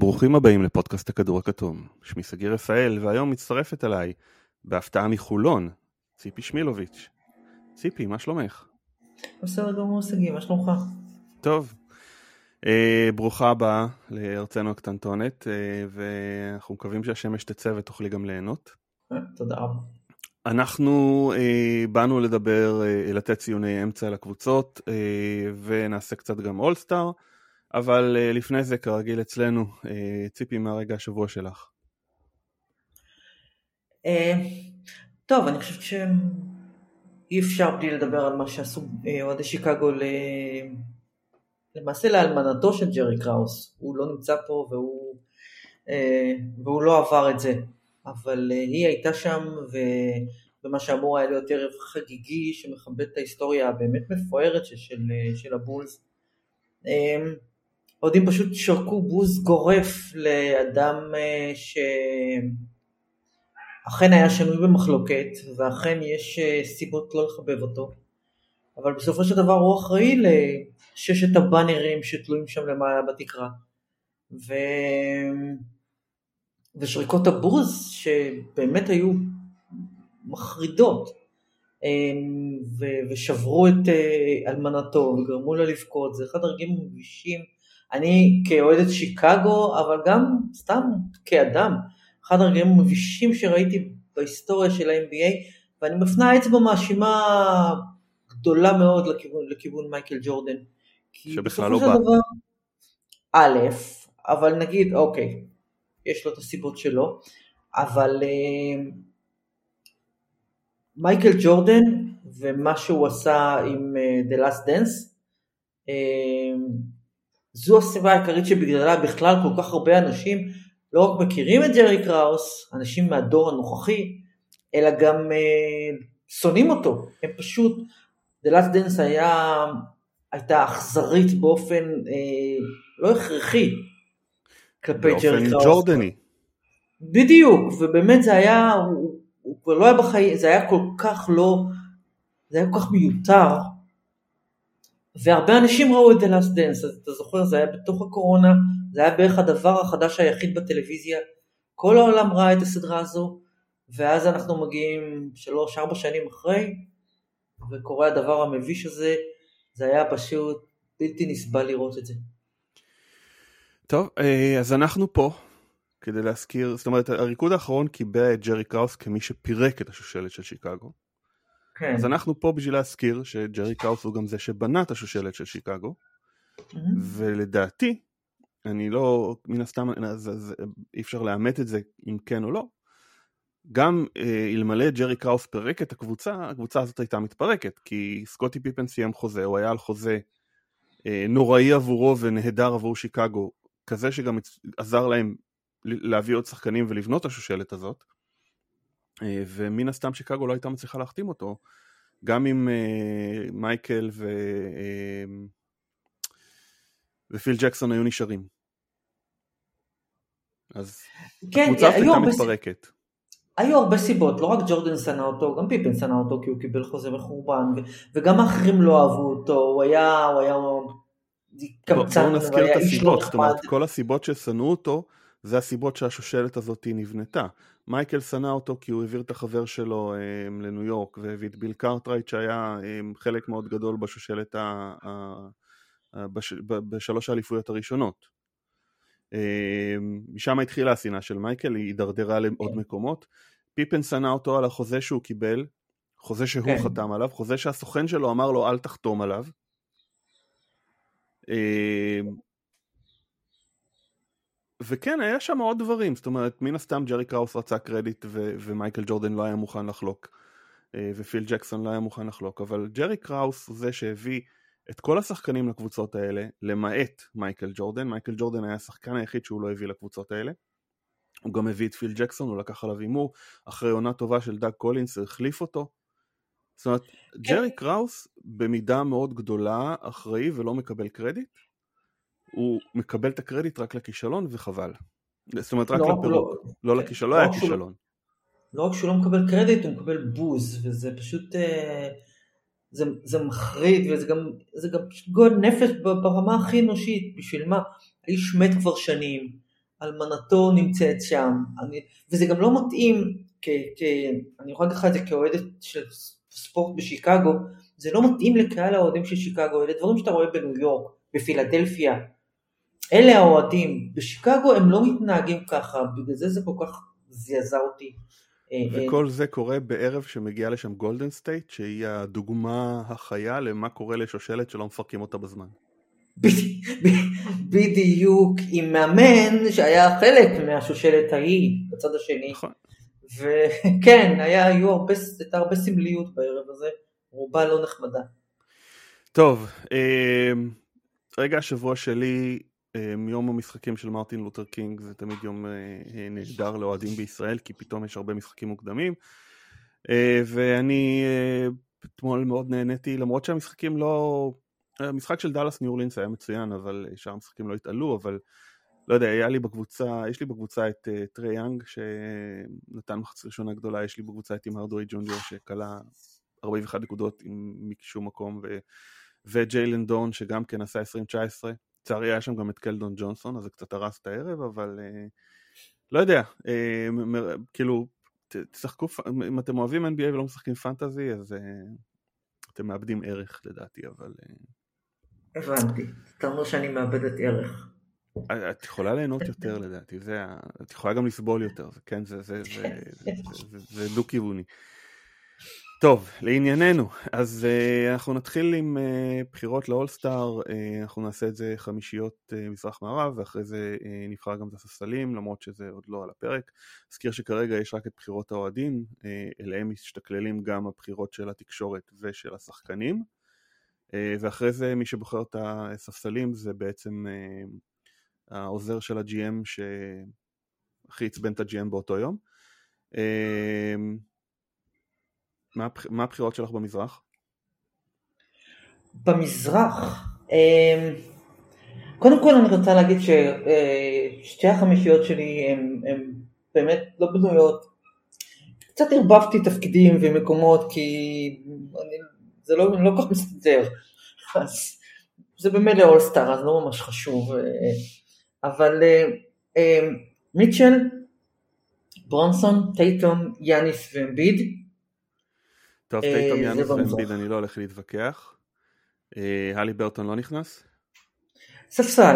ברוכים הבאים לפודקאסט הכדור הכתום. שמי סגיר רפאל, והיום מצטרפת אליי, בהפתעה מחולון, ציפי שמילוביץ'. ציפי, מה שלומך? בסדר גמור סגיר, מה שלומך? טוב. ברוכה הבאה לארצנו הקטנטונת, ואנחנו מקווים שהשמש תצא ותוכלי גם ליהנות. תודה רבה. אנחנו באנו לדבר, לתת ציוני אמצע לקבוצות, ונעשה קצת גם אולסטאר, אבל לפני זה כרגיל אצלנו, ציפי, מה רגע השבוע שלך? טוב, אני חושבת שאי אפשר בלי לדבר על מה שעשו אוהדי שיקגו למעשה לאלמנתו של ג'רי קראוס. הוא לא נמצא פה והוא לא עבר את זה, אבל היא הייתה שם, ומה שאמור היה להיות ערב חגיגי שמכבד את ההיסטוריה הבאמת מפוארת של הבולס. אוהדים פשוט שרקו בוז גורף לאדם שאכן היה שנוי במחלוקת, ואכן יש סיבות לא לחבב אותו, אבל בסופו של דבר הוא אחראי לששת הבאנרים שתלויים שם למעלה בתקרה, ושריקות הבוז שבאמת היו מחרידות, ושברו את אלמנתו וגרמו לה לבכות. זה אחד הרגעים מבישים. אני כאוהדת שיקגו, אבל גם סתם כאדם, אחד הרגעים המבישים שראיתי בהיסטוריה של ה-NBA, ואני מפנה אצבע מאשימה גדולה מאוד לכיוון מייקל ג'ורדן. שבכלל לא בא. א', אבל נגיד, אוקיי, יש לו את הסיבות שלו, אבל מייקל ג'ורדן ומה שהוא עשה עם The Last Dance, זו הסיבה העיקרית שבגללה בכלל כל כך הרבה אנשים לא רק מכירים את ג'רי קראוס, אנשים מהדור הנוכחי, אלא גם שונאים אותו. הם פשוט, The Last Dance הייתה אכזרית באופן לא הכרחי כלפי ג'רי קראוס. באופן ג'ורדני. בדיוק, ובאמת זה היה, הוא כבר לא היה בחיים, זה היה כל כך מיותר, והרבה אנשים ראו את The Last Dance. אז אתה זוכר, זה היה בתוך הקורונה, זה היה בערך הדבר החדש היחיד בטלוויזיה, כל העולם ראה את הסדרה הזו, ואז אנחנו מגיעים 3-4 שנים אחרי, וקורה הדבר המביש הזה. זה היה פשוט בלתי נסבל לראות את זה. טוב, אז אנחנו פה כדי להזכיר, זאת אומרת, הריקוד האחרון קיבע את ג'רי קראוס כמי שפירק את השושלת של שיקגו. כן. אז אנחנו פה בשביל להזכיר שג'רי קראוס הוא גם זה שבנה את השושלת של שיקגו, ולדעתי, אני לא, מן הסתם, אי אפשר לאמת את זה אם כן או לא, גם אלמלא ג'רי קראוס פירק את הקבוצה הזאת הייתה מתפרקת, כי סקוטי פיפן סיים חוזה, הוא היה על חוזה נוראי עבורו ונהדר עבור שיקגו, כזה שגם עזר להם להביא עוד שחקנים ולבנות את השושלת הזאת, ומן הסתם שיקגו לא הייתה מצליחה להחתים אותו, גם אם מייקל ופיל ג'קסון היו נשארים. אז הקבוצה הייתה מתפרקת. היו הרבה סיבות, לא רק ג'ורדן שנא אותו, גם פיפן שנא אותו כי הוא קיבל חוזה מחורבן, וגם האחרים לא אהבו אותו, הוא היה קמצן, בואו נזכיר את הסיבות, זאת אומרת, כל הסיבות ששנאו אותו, זה הסיבות שהשושלת הזאת נבנתה. מייקל שנא אותו כי הוא העביר את החבר שלו לניו יורק, והביא את ביל קארטרייט שהיה חלק מאוד גדול בשושלת בשלוש האליפויות הראשונות. משם התחילה השנאה של מייקל, היא הידרדרה לעוד מקומות. פיפן שנא אותו על החוזה שהוא קיבל, חוזה שהוא חתם עליו, חוזה שהסוכן שלו אמר לו אל תחתום עליו. וכן, היה שם עוד דברים, זאת אומרת, מן הסתם ג'רי קראוס רצה קרדיט ומייקל ג'ורדן לא היה מוכן לחלוק, ופיל ג'קסון לא היה מוכן לחלוק, אבל ג'רי קראוס הוא זה שהביא את כל השחקנים לקבוצות האלה, למעט מייקל ג'ורדן. מייקל ג'ורדן היה השחקן היחיד שהוא לא הביא לקבוצות האלה, הוא גם הביא את פיל ג'קסון, הוא לקח עליו אימור, אחרי עונה טובה של דאג קולינס, החליף אותו. זאת אומרת, ג'רי קראוס במידה מאוד גדולה אחראי ולא מקבל קרדיט, הוא מקבל את הקרדיט רק לכישלון וחבל. זאת אומרת, רק לפירוק, לא לכישלון, לא היה כישלון. לא רק שהוא לא מקבל קרדיט, הוא מקבל בוז, וזה פשוט, זה מחריד, וזה גם גועל נפש ברמה הכי אנושית. בשביל מה? האיש מת כבר שנים, אלמנתו נמצאת שם, וזה גם לא מתאים, אני יכולה להגיד לך את זה כאוהדת של ספורט בשיקגו, זה לא מתאים לקהל האוהדים של שיקגו, אלה דברים שאתה רואה בניו יורק, בפילדלפיה, אלה האוהדים, בשיקגו הם לא מתנהגים ככה, בגלל זה כל כך זעזע אותי. וכל זה קורה בערב שמגיע לשם גולדן סטייט, שהיא הדוגמה החיה למה קורה לשושלת שלא מפרקים אותה בזמן. בדיוק, עם מאמן שהיה חלק מהשושלת ההיא בצד השני. נכון. וכן, הייתה הרבה סמליות בערב הזה, רובה לא נחמדה. טוב, רגע השבוע שלי, יום המשחקים של מרטין לותר קינג, זה תמיד יום נהדר לאוהדים בישראל, כי פתאום יש הרבה משחקים מוקדמים, ואני אתמול מאוד נהניתי, למרות שהמשחקים לא... המשחק של דאלאס ניו אורלינס היה מצוין, אבל שאר המשחקים לא התעלו, אבל לא יודע, יש לי בקבוצה את טרי יאנג, שנתן מחצית ראשונה גדולה, יש לי בקבוצה את עם הרדורי ג'וניור, שקלה 41 נקודות משום מקום, וג'יילן דון, שגם כן עשה 20-19, צערי היה שם גם את קלדון ג'ונסון, אז זה קצת הרס את הערב, אבל לא יודע, כאילו, תשחקו, אם אתם אוהבים NBA ולא משחקים פנטזי, אז אתם מאבדים ערך לדעתי, אבל... הבנתי, אתה אומר שאני מאבדת ערך. את יכולה ליהנות יותר לדעתי, את יכולה גם לסבול יותר, כן, זה דו כיווני. טוב, לענייננו, אז אנחנו נתחיל עם בחירות לאולסטאר, אנחנו נעשה את זה חמישיות מזרח מערב, ואחרי זה נבחר גם את הספסלים, למרות שזה עוד לא על הפרק. אזכיר שכרגע יש רק את בחירות האוהדים, אליהם משתכללים גם הבחירות של התקשורת ושל השחקנים, ואחרי זה מי שבוחר את הספסלים זה בעצם העוזר של ה-GM שהכי עצבן את ה-GM באותו יום. מה הבחירות שלך במזרח? במזרח, קודם כל אני רוצה להגיד ששתי החמישיות שלי הן באמת לא בנויות. קצת הרבבתי תפקידים ומקומות כי זה לא כל כך מסתדר. אז זה באמת לאולסטאר, אז לא ממש חשוב. אבל מיטשל, ברונסון, טייטום, יאניס ואמביד. טוב, טייטום, יאניס ואמביד אני לא הולך להתווכח. הלי ברטון לא נכנס? ספסל.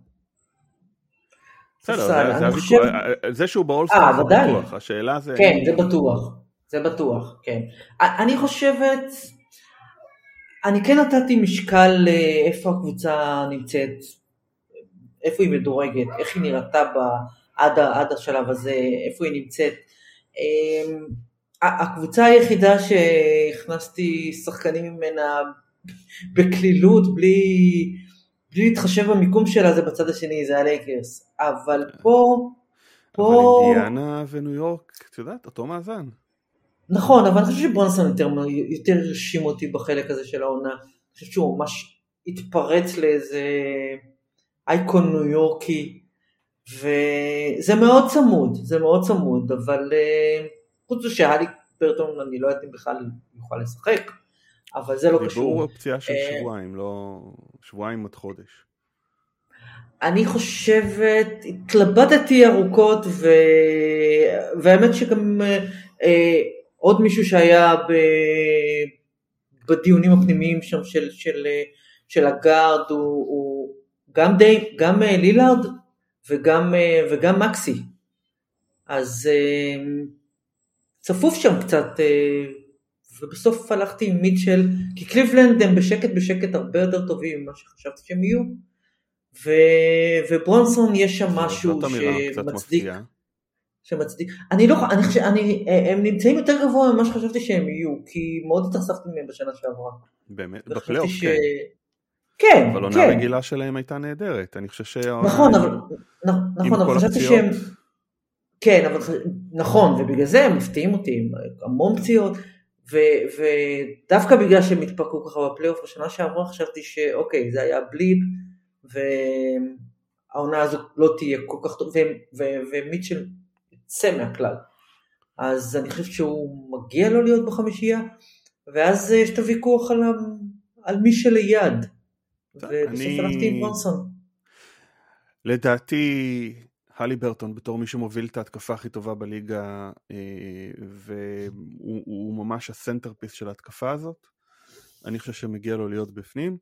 זה שהוא באולסטאר זה בטוח, השאלה זה... כן, זה בטוח, כן. אני חושבת, אני כן נתתי משקל איפה הקבוצה נמצאת, איפה היא מדורגת, איך היא נראתה עד השלב הזה, איפה היא נמצאת. הקבוצה היחידה שהכנסתי שחקנים ממנה בכלילות, בלי להתחשב במיקום שלה, זה בצד השני, זה הלייקרס. אבל פה... אבל אינדיאנה וניו יורק, את יודעת, אותו מאזן. נכון, אבל אני חושב שברונסון יותר הרשים אותי בחלק הזה של העונה. אני חושב שהוא ממש התפרץ לאיזה אייקון ניו יורקי, וזה מאוד צמוד, אבל חוץ שהלי ברטון, אני לא יודעת אם בכלל יוכל לשחק, אבל זה לא קשור. דיבור פציעה של שבועיים, לא שבועיים עד חודש. אני חושבת, התלבטתי ארוכות, והאמת שגם עוד מישהו שהיה בדיונים הפנימיים שם של הגארד, הוא גם לילארד וגם מקסי. אז צפוף שם קצת, ובסוף הלכתי עם מיטשל, כי קליבלנד הם בשקט הרבה יותר טובים ממה שחשבתי שהם יהיו, וברונסון יש שם משהו שמצדיק. הם נמצאים יותר גבוה ממה שחשבתי שהם יהיו, כי מאוד התרספתי מהם בשנה שעברה. באמת? בפלייאוף, כן. אבל עונה רגילה שלהם הייתה נהדרת, אני חושב נכון, אבל חשבתי שהם... כן, אבל נכון, ובגלל זה הם מפתיעים אותי, עם המון פציעות, ודווקא בגלל שהם התפקעו ככה בפלייאוף בשנה שעברה, חשבתי שאוקיי, זה היה בליפ, והעונה הזו לא תהיה כל כך טוב, ומיטשל יצא מהכלל. אז אני חושב שהוא מגיע לו להיות בחמישייה, ואז יש את הוויכוח על מי שליד, ובסוף הלכתי עם ברונסון. לדעתי, הלי ברטון בתור מי שמוביל את ההתקפה הכי טובה בליגה, והוא ממש הסנטרפיס של ההתקפה הזאת. אני חושב שמגיע לו להיות בפנים.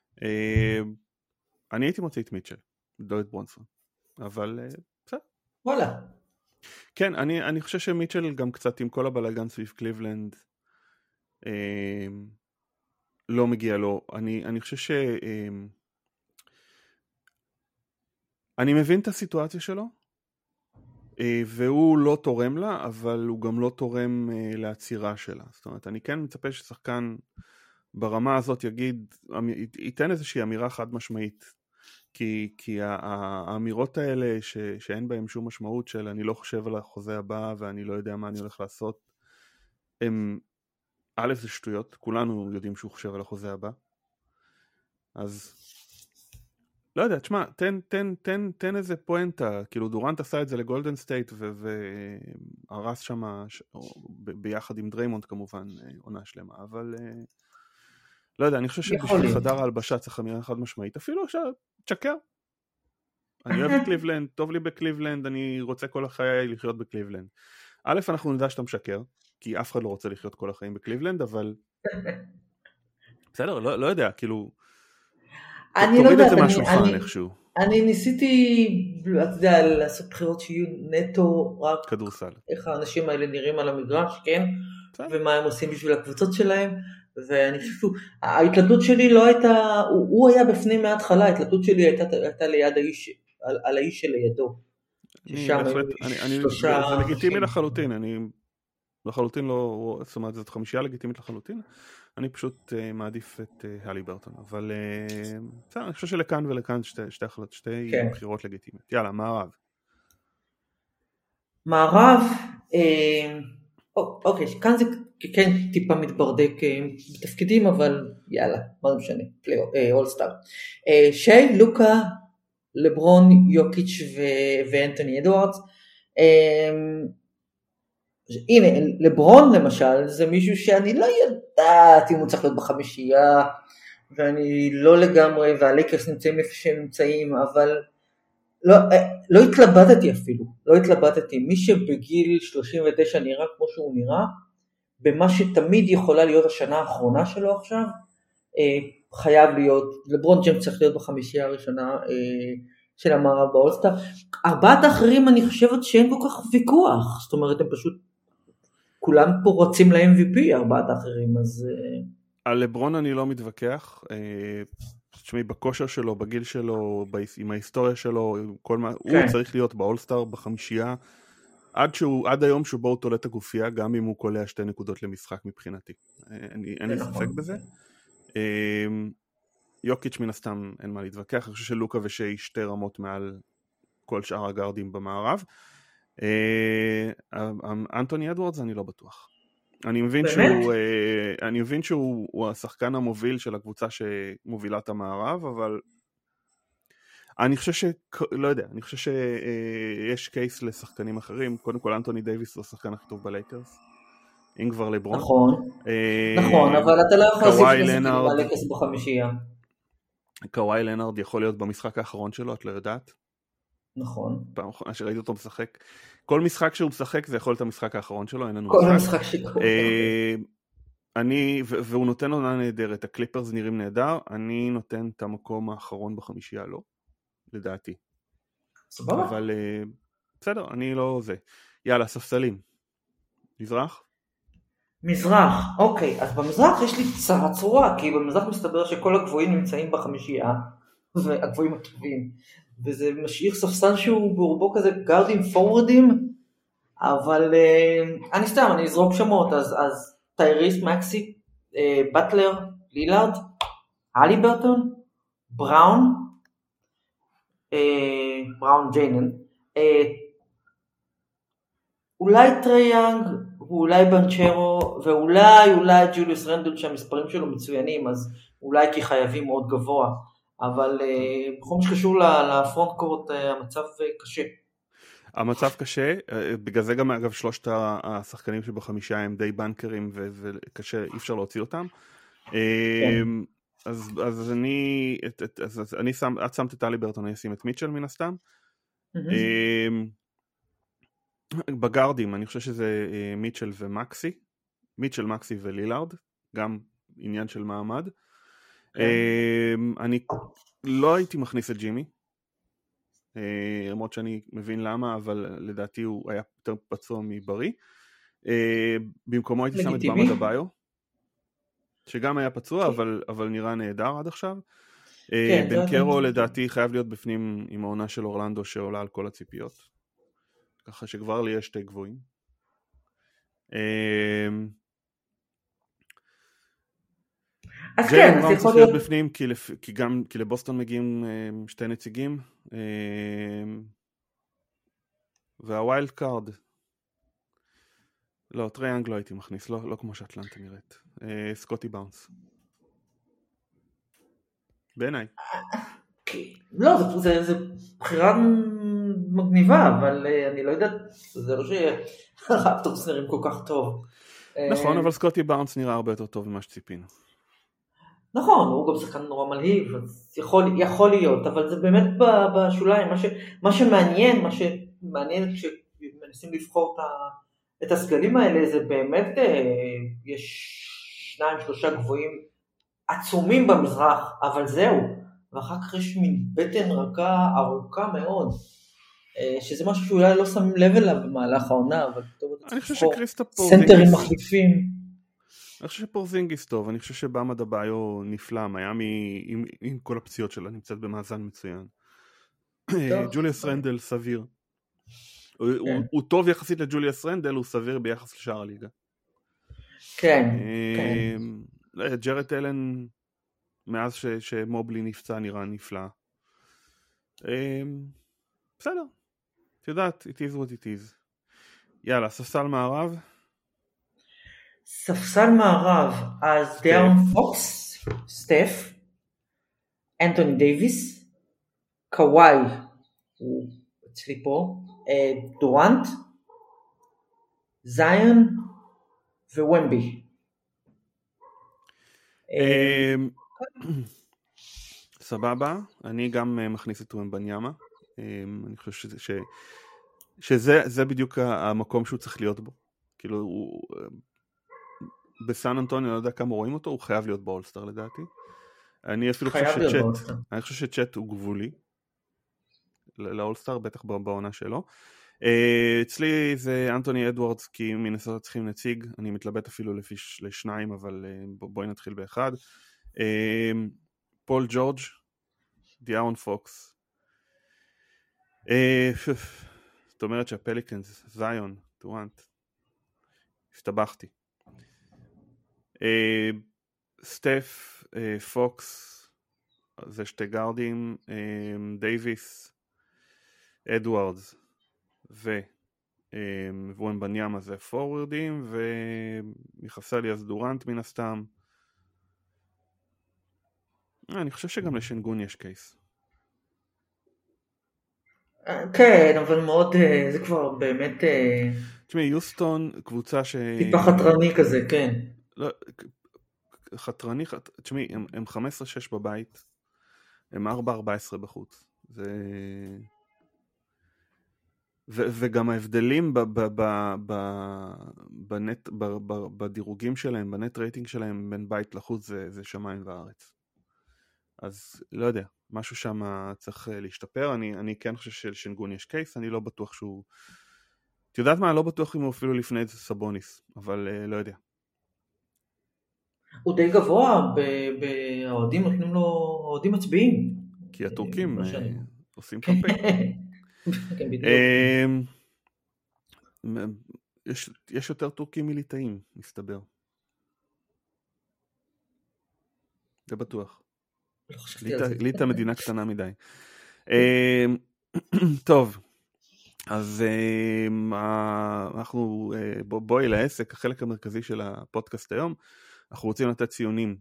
אני הייתי מוציא את מיטשל, לא את ברונסון, אבל בסדר. וואלה. כן, אני חושב שמיטשל גם קצת עם כל הבלגן סביב קליבלנד, לא מגיע לו. אני חושב ש... אני מבין את הסיטואציה שלו, והוא לא תורם לה, אבל הוא גם לא תורם לעצירה שלה. זאת אומרת, אני כן מצפה ששחקן ברמה הזאת ייתן איזושהי אמירה חד משמעית, כי האמירות האלה שאין בהם שום משמעות של אני לא חושב על החוזה הבא ואני לא יודע מה אני הולך לעשות, הם א' זה שטויות, כולנו יודעים שהוא חושב על החוזה הבא, אז לא יודע, תשמע, תן איזה פואנטה, כאילו דורנט עשה את זה לגולדן סטייט והרס שם ביחד עם דריימונד כמובן עונה שלמה, אבל לא יודע, אני חושב שבשביל חדר ההלבשה צריך אמירה חד משמעית, אפילו עכשיו תשקר, אני אוהב את קליבלנד, טוב לי בקליבלנד, אני רוצה כל החיי לחיות בקליבלנד. א', אנחנו נדע שאתה משקר, כי אף אחד לא רוצה לחיות כל החיים בקליבלנד, אבל בסדר, לא יודע, כאילו תוריד את זה מהשולחן איכשהו. אני ניסיתי, אתה יודע, לעשות בחירות שיהיו נטו רק כדורסל. איך האנשים האלה נראים על המגרש, כן? ומה הם עושים בשביל הקבוצות שלהם, ואני חושב, ההתלבטות שלי לא הייתה, הוא היה בפנים מההתחלה, ההתלבטות שלי הייתה ליד האיש, על האיש שלידו. זה לגיטימי לחלוטין, אני לחלוטין לא, זאת אומרת, זאת חמישייה לגיטימית לחלוטין, אני פשוט מעדיף את הלי ברטון, אבל אני חושב שלכאן ולכאן שתי בחירות לגיטימיות. יאללה, מערב, אוקיי, כאן זה כן טיפה מתברדק בתפקידים, אבל יאללה, מה זה משנה, אולסטאר. שי, לוקה, לברון, יוקיץ' ואנטוני אדוארדס. הנה, לברון למשל, זה מישהו שאני לא יודעת אם הוא צריך להיות בחמישייה, ואני לא לגמרי, והלייקרס נמצאים איפה שהם נמצאים, אבל לא התלבטתי אפילו, לא התלבטתי. מי שבגיל 39 נראה כמו שהוא נראה, במה שתמיד יכולה להיות השנה האחרונה שלו עכשיו, חייב להיות, לברון ג'יימס צריך להיות בחמישייה הראשונה של המערב באולסטאר. ארבעת האחרים אני חושבת שאין כל כך ויכוח, זאת אומרת הם פשוט, כולם פה רצים ל-MVP, ארבעת האחרים, אז... על לברון אני לא מתווכח, תשמעי, בכושר שלו, בגיל שלו, עם ההיסטוריה שלו, כל מה, הוא צריך להיות באולסטאר בחמישייה, עד היום שבו הוא תולה את הגופייה, גם אם הוא קולע 2 נקודות למשחק מבחינתי. אין לי ספק בזה. יוקיץ' מן הסתם אין מה להתווכח, אני חושב שלוקה ושי 2 רמות מעל כל שאר הגארדים במערב. אנטוני אדוארדס אני לא בטוח. אני מבין שהוא השחקן המוביל של הקבוצה שמובילה את המערב, אבל אני חושב לא יודע, אני חושב שיש קייס לשחקנים אחרים. קודם כל אנטוני דייביס הוא השחקן הכי טוב בלייקרס, אם כבר לברון. נכון, אבל אתה לא יכול להוסיף שני שחקנים בלייקרס בחמישייה. קוואי לנארד יכול להיות במשחק האחרון שלו, את לא יודעת? נכון. פעם אחרונה שראיתי אותו משחק, כל משחק שהוא משחק זה יכול להיות המשחק האחרון שלו, אין לנו כל משחק שלו. והוא נותן עונה נהדרת, הקליפרס נראים נהדר, אני נותן את המקום האחרון בחמישייה, לא, לדעתי. סבבה. אבל בסדר, אני לא זה. יאללה, ספסלים. מזרח, אוקיי, אז במזרח יש לי צורה, כי במזרח מסתבר שכל הגבוהים נמצאים בחמישייה, והגבוהים הטובים, וזה משאיר ספסל שהוא ברובו כזה גארדים פורורדים, אבל אני אזרוק שמות, אז טייריס מקסי, בטלר, לילארד, הלי ברטון, בראון ג'יינן, אולי טרי יאנג, ואולי בנצ'רו, ואולי ג'וליוס רנדל שהמספרים שלו מצוינים, אז אולי כי חייבים מאוד גבוה, אבל בכל מה שקשור לפרונט קורט המצב קשה. המצב קשה, בגלל זה גם אגב 3 השחקנים שבחמישה הם די בנקרים וקשה, אי אפשר להוציא אותם. אז את שמת את הלי ברטון, אני אשים את מיטשל מן הסתם. בגארדים אני חושב שזה מיטשל ומקסי, מיטשל, מקסי ולילארד, גם עניין של מעמד. אני לא הייתי מכניס את ג'ימי, למרות שאני מבין למה, אבל לדעתי הוא היה יותר פצוע מבריא. במקומו הייתי שם את במא דבאיו, שגם היה פצוע, אבל נראה נהדר עד עכשיו. בן קרו לדעתי חייב להיות בפנים עם העונה של אורלנדו שעולה על כל הציפיות, ככה שכבר לי יש שתי גבוהים. אז כן, אז יכול להיות בפנים, כי לבוסטון מגיעים שתי נציגים, והווילד קארד, לא, טרייאנג לא הייתי מכניס, לא כמו שאטלנטה נראית. סקוטי באונס. בעיניי. לא, זה בחירה מגניבה, אבל אני לא יודעת, זה לא שהרפטורס נראים כל כך טוב. נכון, אבל סקוטי באונס נראה הרבה יותר טוב ממה שציפינו. נכון, הוא גם שחקן נורא מלהיב, אז יכול להיות, אבל זה באמת בשוליים, מה שמעניין כשמנסים לבחור את הסגלים האלה, זה באמת, יש 2-3 גבוהים עצומים במזרח, אבל זהו, ואחר כך יש מין בטן רכה ארוכה מאוד, שזה משהו שאולי לא שמים לב אליו במהלך העונה, אבל טוב, אני חושב שקריסטופ סנטרים מחליפים. אני חושב שפורזינגיס טוב, אני חושב שבאמא דבאיו נפלא, מיאמי עם כל הפציעות שלה נמצאת במאזן מצוין. ג'וליאס רנדל סביר. הוא טוב יחסית לג'וליאס רנדל, הוא סביר ביחס לשאר הליגה. כן. ג'רד אלן, מאז שמובלי נפצע נראה נפלא. בסדר. את יודעת, it is what it is. יאללה, ספסל מערב. ספסל מערב, אז דיארון פוקס, סטף, אנטוני דייביס, קוואי, הוא אצלי פה, דורנט, זיון ווומבי. סבבה, אני גם מכניס את ומבניאמה. אני חושב שזה בדיוק המקום שהוא צריך להיות בו. כאילו הוא בסן אנטוניו, לא יודע כמה רואים אותו, הוא חייב להיות באולסטאר לדעתי. אני אפילו חושב שצ'אט הוא גבולי לאולסטאר, בטח בעונה שלו. אצלי זה אנטוני אדוארדס, כי מינסוטה צריכים נציג, אני מתלבט אפילו לשניים, אבל בואי נתחיל באחד. פול ג'ורג', דיארון פוקס. זאת אומרת שהפליקנס, זיון, דורנט, הסתבכתי. סטף, פוקס, זה שתי גארדים, דייביס, אדוארדס ווומבניאמה זה פורורדים, ומחסל לי אז דורנט מן הסתם. אני חושב שגם לשנגון יש קייס. כן, אבל מאוד, זה כבר באמת... תשמעי, יוסטון, קבוצה טיפה חתרני כזה, כן. לא, חתרני, תשמעי, הם 15-6 בבית, הם 4-14 בחוץ. וגם ההבדלים בדירוגים שלהם, בנט רייטינג שלהם בין בית לחוץ, זה שמיים וארץ. אז לא יודע, משהו שם צריך להשתפר. אני כן חושב שלשנגון יש קייס, אני לא בטוח שהוא... את יודעת מה? אני לא בטוח אם הוא אפילו לפני את סבוניס, אבל לא יודע. הוא די גבוה, האוהדים נותנים לו, האוהדים מצביעים. כי הטורקים עושים קמפיין. יש יותר טורקים מליטאים, מסתבר. זה בטוח. ליטא מדינה קטנה מדי. טוב, אז אנחנו בואי לעסק, החלק המרכזי של הפודקאסט היום. אנחנו רוצים לתת ציונים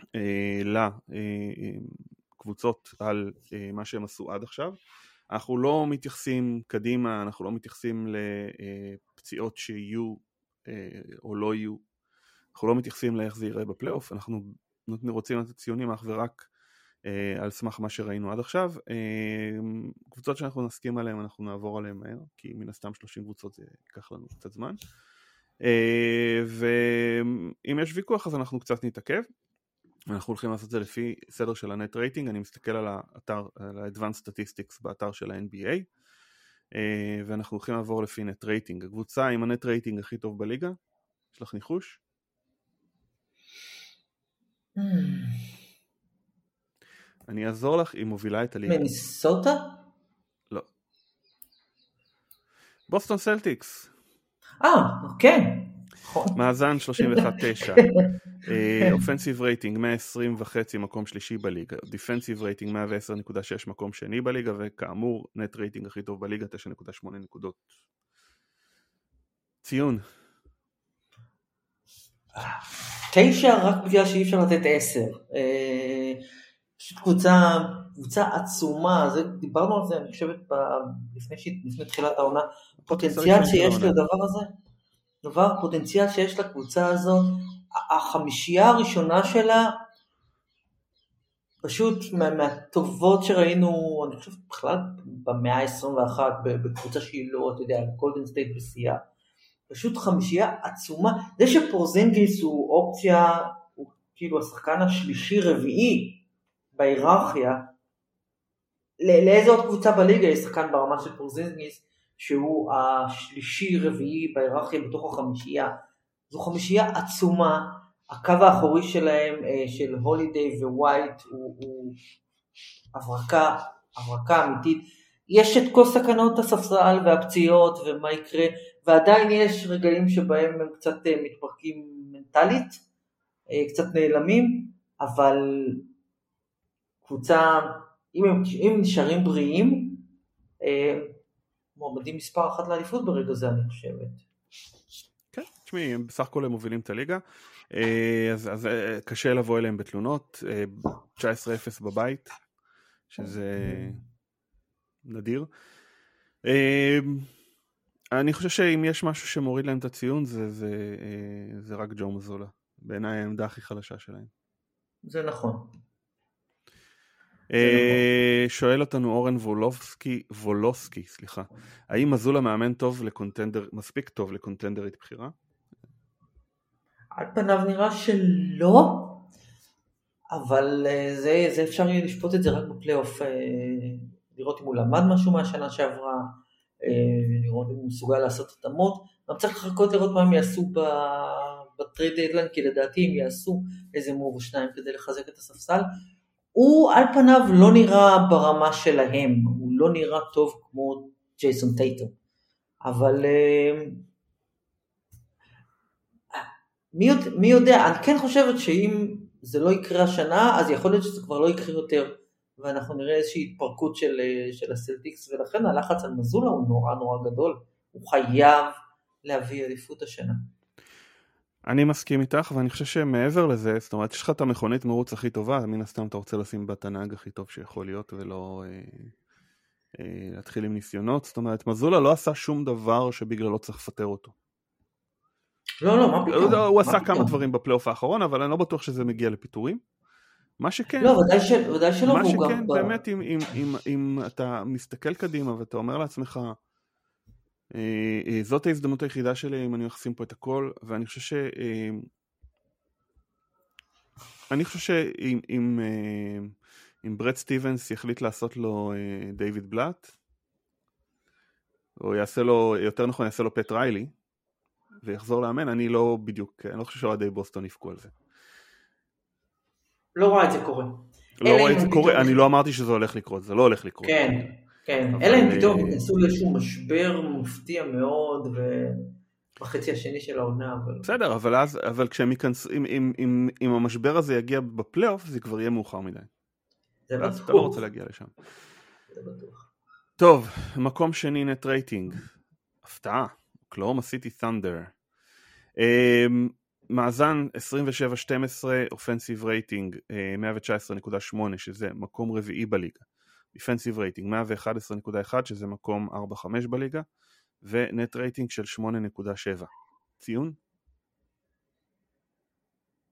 לקבוצות על מה שהם עשו עד עכשיו. אנחנו לא מתייחסים קדימה, אנחנו לא מתייחסים לפציעות שיהיו או לא יהיו. אנחנו לא מתייחסים לאיך זה ייראה בפלייאוף, אנחנו רוצים לתת ציונים אך ורק על סמך מה שראינו עד עכשיו. הקבוצות שאנחנו נסכים עליהן, אנחנו נעבור עליהן מהר, כי מן הסתם 30 קבוצות זה ייקח לנו קצת זמן. ואם יש ויכוח אז אנחנו קצת נתעכב. אנחנו הולכים לעשות את זה לפי סדר של הנט רייטינג. אני מסתכל על האתר, על ה-Advanced Statistics באתר של ה-NBA, ואנחנו הולכים לעבור לפי נט רייטינג. הקבוצה עם הנט רייטינג הכי טוב בליגה, יש לך ניחוש? אני אעזור לך, היא מובילה את הליגה. מינסוטה? לא. בוסטון סלטיקס. כן. מאזן 31-9. אופנסיב רייטינג 120.5, מקום שלישי בליגה. דיפנסיב רייטינג 110.6, מקום שני בליגה, וכאמור נט רייטינג הכי טוב בליגה, 9.8 נקודות. ציון. 9 רק בגלל שאי אפשר לתת 10. פשוט קבוצה עצומה, דיברנו על זה, אני חושבת, לפני תחילת העונה, פוטנציאל שיש לדבר הזה, פוטנציאל שיש לקבוצה הזאת, החמישייה הראשונה שלה, פשוט מהטובות שראינו, אני חושב בכלל במאה ה-21, בקבוצה שהיא לא, אתה יודע, גולדן סטייט בשיאה, פשוט חמישייה עצומה. זה שפורזינגיס הוא אופציה, הוא כאילו השחקן השלישי רביעי בהיררכיה, לאיזה עוד קבוצה בליגה יש שחקן ברמה של פורזינגיס, שהוא השלישי רביעי בהיררכיה בתוך החמישייה. זו חמישייה עצומה, הקו האחורי שלהם, של הולידיי ווייט, הוא הברקה אמיתית. יש את כל סכנות הספסל והפציעות ומה יקרה, ועדיין יש רגעים שבהם הם קצת מתפרקים מנטלית, קצת נעלמים, אבל קבוצה, אם הם נשארים בריאים, מועמדים מספר אחת לאליפות ברגע זה, אני חושבת. כן, תשמעי, הם בסך הכל הם מובילים את הליגה, אז קשה לבוא אליהם בתלונות. 19-0 בבית, שזה נדיר. אני חושב שאם יש משהו שמוריד להם את הציון, זה רק ג'ו מזולה. בעיניי העמדה הכי חלשה שלהם. זה נכון. שואל אותנו אורן וולוסקי, האם מזולה מאמן טוב לקונטנדר, מספיק טוב לקונטנדרית בחירה? על פניו נראה שלא, אבל זה אפשר לשפוט את זה רק בפלייאוף, לראות אם הוא למד משהו מהשנה שעברה, לראות אם הוא מסוגל לעשות התאמות. גם צריך לחכות לראות מה הם יעשו בטרייד דדליין, כי לדעתי הם יעשו איזה מוב או שניים כדי לחזק את הספסל. הוא על פניו לא נראה ברמה שלהם, הוא לא נראה טוב כמו ג'ייסון טייטום, אבל מי יודע, אני כן חושבת שאם זה לא יקרה השנה, אז יכול להיות שזה כבר לא יקרה יותר, ואנחנו נראה איזושהי התפרקות של הסלטיקס, ולכן הלחץ על מזולה הוא נורא נורא גדול, הוא חייב להביא אליפות השנה. אני מסכים איתך, ואני חושב שמעבר לזה, זאת אומרת, יש לך את המכונית מרוץ הכי טובה, מן הסתם אתה רוצה לשים בה את הנהג הכי טוב שיכול להיות, ולא להתחיל עם ניסיונות. זאת אומרת, מזולה לא עשה שום דבר שבגללו צריך לפטר אותו. לא, מה פתאום? הוא עשה כמה דברים בפלייאוף האחרון, אבל אני לא בטוח שזה מגיע לפיטורים. מה שכן, לא, ודאי שלא. מה שכן, באמת, אם אתה מסתכל קדימה, ואתה אומר לעצמך, זאת ההזדמנות היחידה שלי אם אני אשים פה את הכל, ואני חושב שאם ברד סטיבנס יחליט לעשות לו דיוויד בלאט, או יעשה לו, יותר נכון יעשה לו פט ריילי, ויחזור לאמן, אני לא חושב שאוהדי בוסטון יפקו על זה. לא רואה את זה קורה. אני לא אמרתי שזה הולך לקרות, זה לא הולך לקרות. כן, אלא אם פתאום נכנסו לאיזשהו משבר מופתיע מאוד, בחצי השני של העונה. בסדר, אבל כשהם ייכנסו, אם המשבר הזה יגיע בפלייאוף, זה כבר יהיה מאוחר מדי. זה בטוח. אתה לא רוצה להגיע לשם. זה בטוח. טוב, מקום שני נט רייטינג. הפתעה, אוקלהומה סיטי ת'נדר. מאזן 27-12, אופנסיב רייטינג 119.8, שזה מקום רביעי בליגה. דיפנסיב רייטינג 111.1, שזה מקום 4-5 בליגה, ונט רייטינג של 8.7. ציון?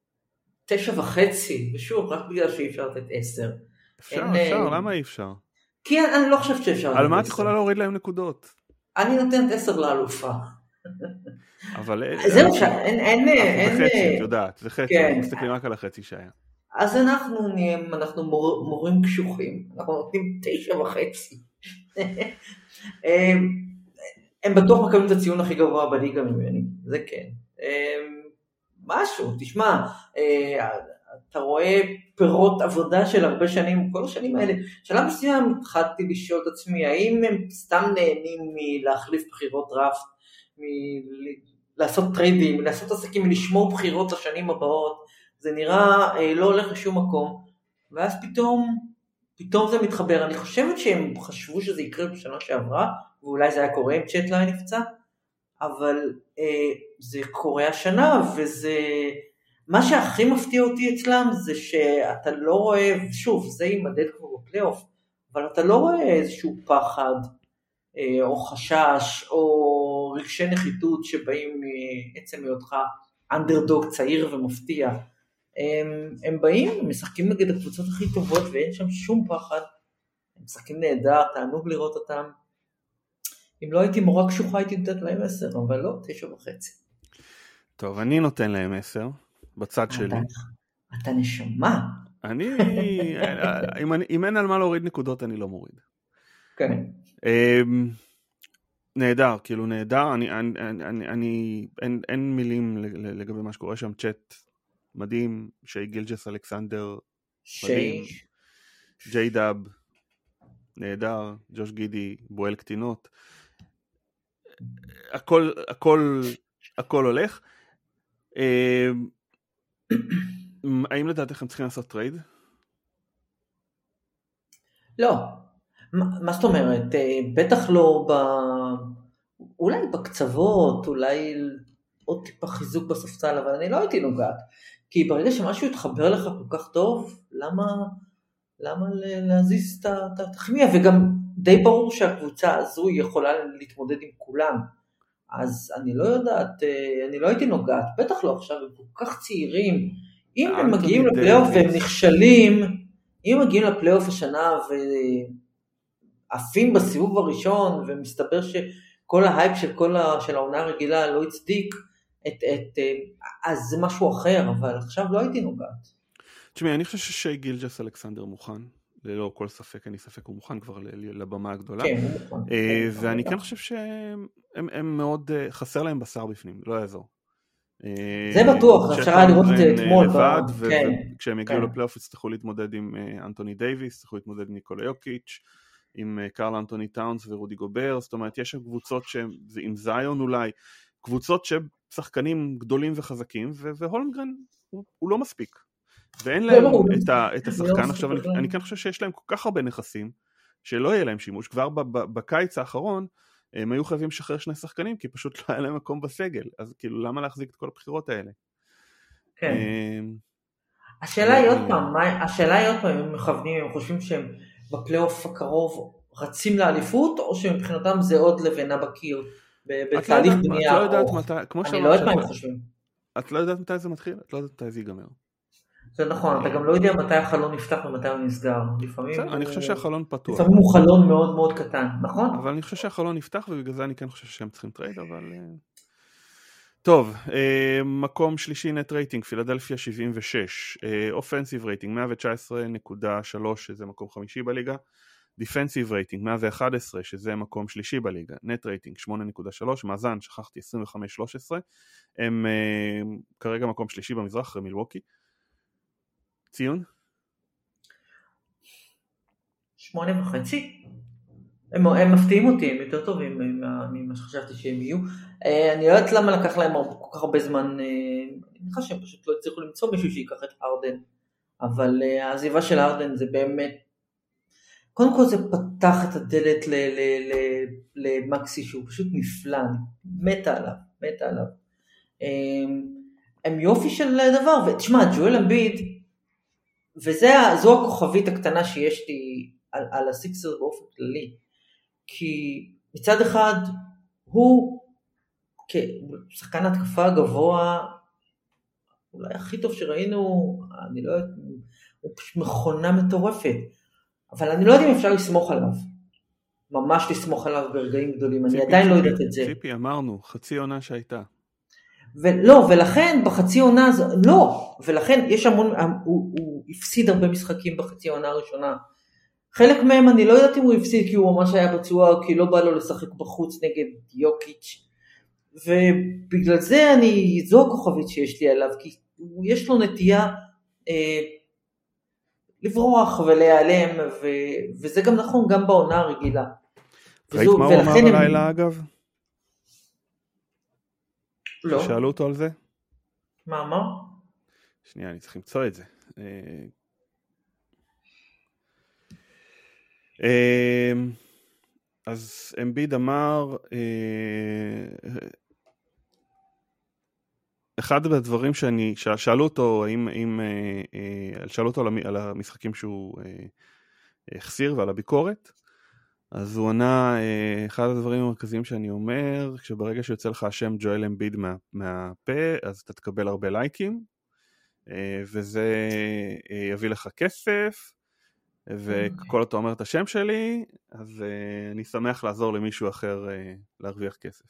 9.5, ושוב, רק בגלל שאי אפשר לתת 10. אפשר, למה אי אפשר? כי אני לא חושבת שאפשר. על מה את יכולה להוריד להם נקודות? אני נותנת 10 לאלופה. אבל זהו, אין... זה חצי, את יודעת, זה חצי, אנחנו מסתכלים רק על החצי שהיה. אז אנחנו מורים קשוחים, אנחנו נותנים 9.5. הם בטוח מקבלים את הציון הכי גבוה בליגה ממני, זה כן. משהו, תשמע, אתה רואה פירות עבודה של הרבה שנים, כל השנים האלה, שלב מסוים התחלתי לשאול את עצמי, האם הם סתם נהנים מלהחליף בחירות דראפט, לעשות טריידים, לעשות עסקים, לשמור בחירות לשנים הבאות, זה נראה לא הולך לשום מקום, ואז פתאום זה מתחבר. אני חושבת שהם חשבו שזה יקרה בשנה שעברה, ואולי זה היה קורה אם צ'טליין נפצע, אבל זה קורה השנה, וזה... מה שהכי מפתיע אותי אצלם זה שאתה לא רואה, שוב, זה יימדד כבר בפלייאוף, אבל אתה לא רואה איזשהו פחד, או חשש, או רגשי נחיתות שבאים מעצם היותך אנדרדוג צעיר ומפתיע. הם באים, הם משחקים נגד הקבוצות הכי טובות, ואין שם שום פחד, הם משחקים נהדר, תענוג לראות אותם. אם לא הייתי מורה קשוחה, הייתי נותנת להם 10, אבל לא, 9.5. טוב, אני נותן להם 10, בצד שלי. אתה נשמה. אם אין על מה להוריד נקודות, אני לא מוריד. כן. נהדר, כאילו נהדר, אין מילים לגבי מה שקורה שם, צ'אט מדהים, שי גילג'ס אלכסנדר, מדהים, ג'יי דאב, נהדר, ג'וש גידי, בועל קטינות, הכל הולך. האם לדעתך הם צריכים לעשות טרייד? לא. מה זאת אומרת? בטח לא אולי בקצוות, אולי עוד טיפה חיזוק בספסל, אבל אני לא הייתי נוגעת. כי ברגע שמשהו יתחבר לך כל כך טוב, למה להזיז את התכמיה? וגם די ברור שהקבוצה הזו יכולה להתמודד עם כולם. אז אני לא יודעת, אני לא הייתי נוגעת, בטח לא עכשיו, הם כל כך צעירים. אם הם מגיעים לפלייאוף והם נכשלים, אם הם מגיעים לפלייאוף השנה ועפים בסיבוב הראשון, ומסתבר שכל ההייפ של העונה הרגילה לא הצדיק, אז זה משהו אחר, אבל עכשיו לא הייתי נוגעת. תשמעי, אני חושב ששי גילג'ס אלכסנדר מוכן, ללא כל ספק, אני ספק, הוא מוכן כבר לבמה הגדולה. כן, הוא מוכן. ואני כן חושב שהם מאוד, חסר להם בשר בפנים, לא יעזור. זה בטוח, אפשר היה לראות אתמול. לבד, וכשהם יגיעו לפלייאוף יצטרכו להתמודד עם אנטוני דייביס, יצטרכו להתמודד עם ניקולה יוקיץ', עם קרל אנטוני טאונס ורודי גובר, זאת אומרת, יש קבוצות עם זיון אולי, קבוצות ששחקנים גדולים וחזקים, והולמגרן הוא לא מספיק. ואין להם את השחקן. עכשיו אני כן חושב שיש להם כל כך הרבה נכסים, שלא יהיה להם שימוש. כבר בקיץ האחרון, הם היו חייבים לשחרר 2 שחקנים, כי פשוט לא היה להם מקום בסגל. אז כאילו, למה להחזיק את כל הבחירות האלה? כן. השאלה היא עוד פעם, הם מכוונים, הם חושבים שהם בפלייאוף הקרוב רצים לאליפות, או שמבחינתם זה עוד לבנה בקיר, בתהליך בנייה ארוך. אני לא יודעת מה הם חושבים. את לא יודעת מתי זה מתחיל, את לא יודעת מתי זה ייגמר. זה נכון, אתה גם לא יודע מתי החלון נפתח ומתי הוא נסגר. אני חושב שהחלון פתוח. לפעמים הוא חלון מאוד מאוד קטן, נכון? אבל אני חושב שהחלון נפתח, ובגלל זה אני כן חושב שהם צריכים טרייד, אבל... טוב, מקום שלישי נט רייטינג, פילדלפיה 76, אופנסיב רייטינג 119.3, שזה מקום חמישי בליגה, דיפנסיב רייטינג 111, שזה מקום שלישי בליגה, נט רייטינג 8.3, מאזן, שכחתי 25-13, הם כרגע מקום שלישי במזרח אחרי מילווקי. ציון? 8.5. הם מפתיעים אותי, הם יותר טובים ממה שחשבתי שהם יהיו. אני לא יודעת למה לקח להם כל כך הרבה זמן, אני מניחה שהם פשוט לא הצליחו למצוא מישהו שיקח את הרדן, אבל העזיבה של הרדן זה באמת, קודם כל זה פתח את הדלת למקסי שהוא פשוט נפלא, מתה עליו. הם יופי של דבר, ותשמע, ג'ואל אמביד, וזו הכוכבית הקטנה שיש לי על הסיקסרס באופן כללי, כי מצד אחד הוא כשחקן התקפה הגבוה אולי הכי טוב שראינו, אני לא יודעת, הוא פשוט מכונה מטורפת, אבל אני לא יודע אם אפשר לסמוך עליו. ממש לסמוך עליו ברגעים גדולים, אני עדיין לא יודעת את זה. ציפי, אמרנו, חצי עונה שהייתה. ולא, ולכן בחצי עונה הזו, לא, ולכן יש המון, הוא הפסיד הרבה משחקים בחצי עונה הראשונה. חלק מהם אני לא יודעת אם הוא הפסיד כי הוא ממש היה בצורה, כי לא בא לו לשחק בחוץ נגד יוקיץ'. ובגלל זה זו הכוכבית שיש לי עליו, כי יש לו נטייה לברוח ולהיעלם, וזה גם נכון גם בעונה הרגילה. ראית מה הוא אמר בלילה אגב? לא. שאלו אותו על זה? מה אמר? שנייה, אני צריך למצוא את זה. אז אמביד אמר, אחד הדברים שאלו אותו, שאלו אותו על המשחקים שהוא החסיר ועל הביקורת, אז הוא ענה, אחד הדברים המרכזיים שאני אומר, שברגע שיוצא לך השם ג'ואל אמביד מהפה, אז אתה תקבל הרבה לייקים, וזה יביא לך כסף, וכל אתה אומר את השם שלי, אז אני שמח לעזור למישהו אחר להרוויח כסף.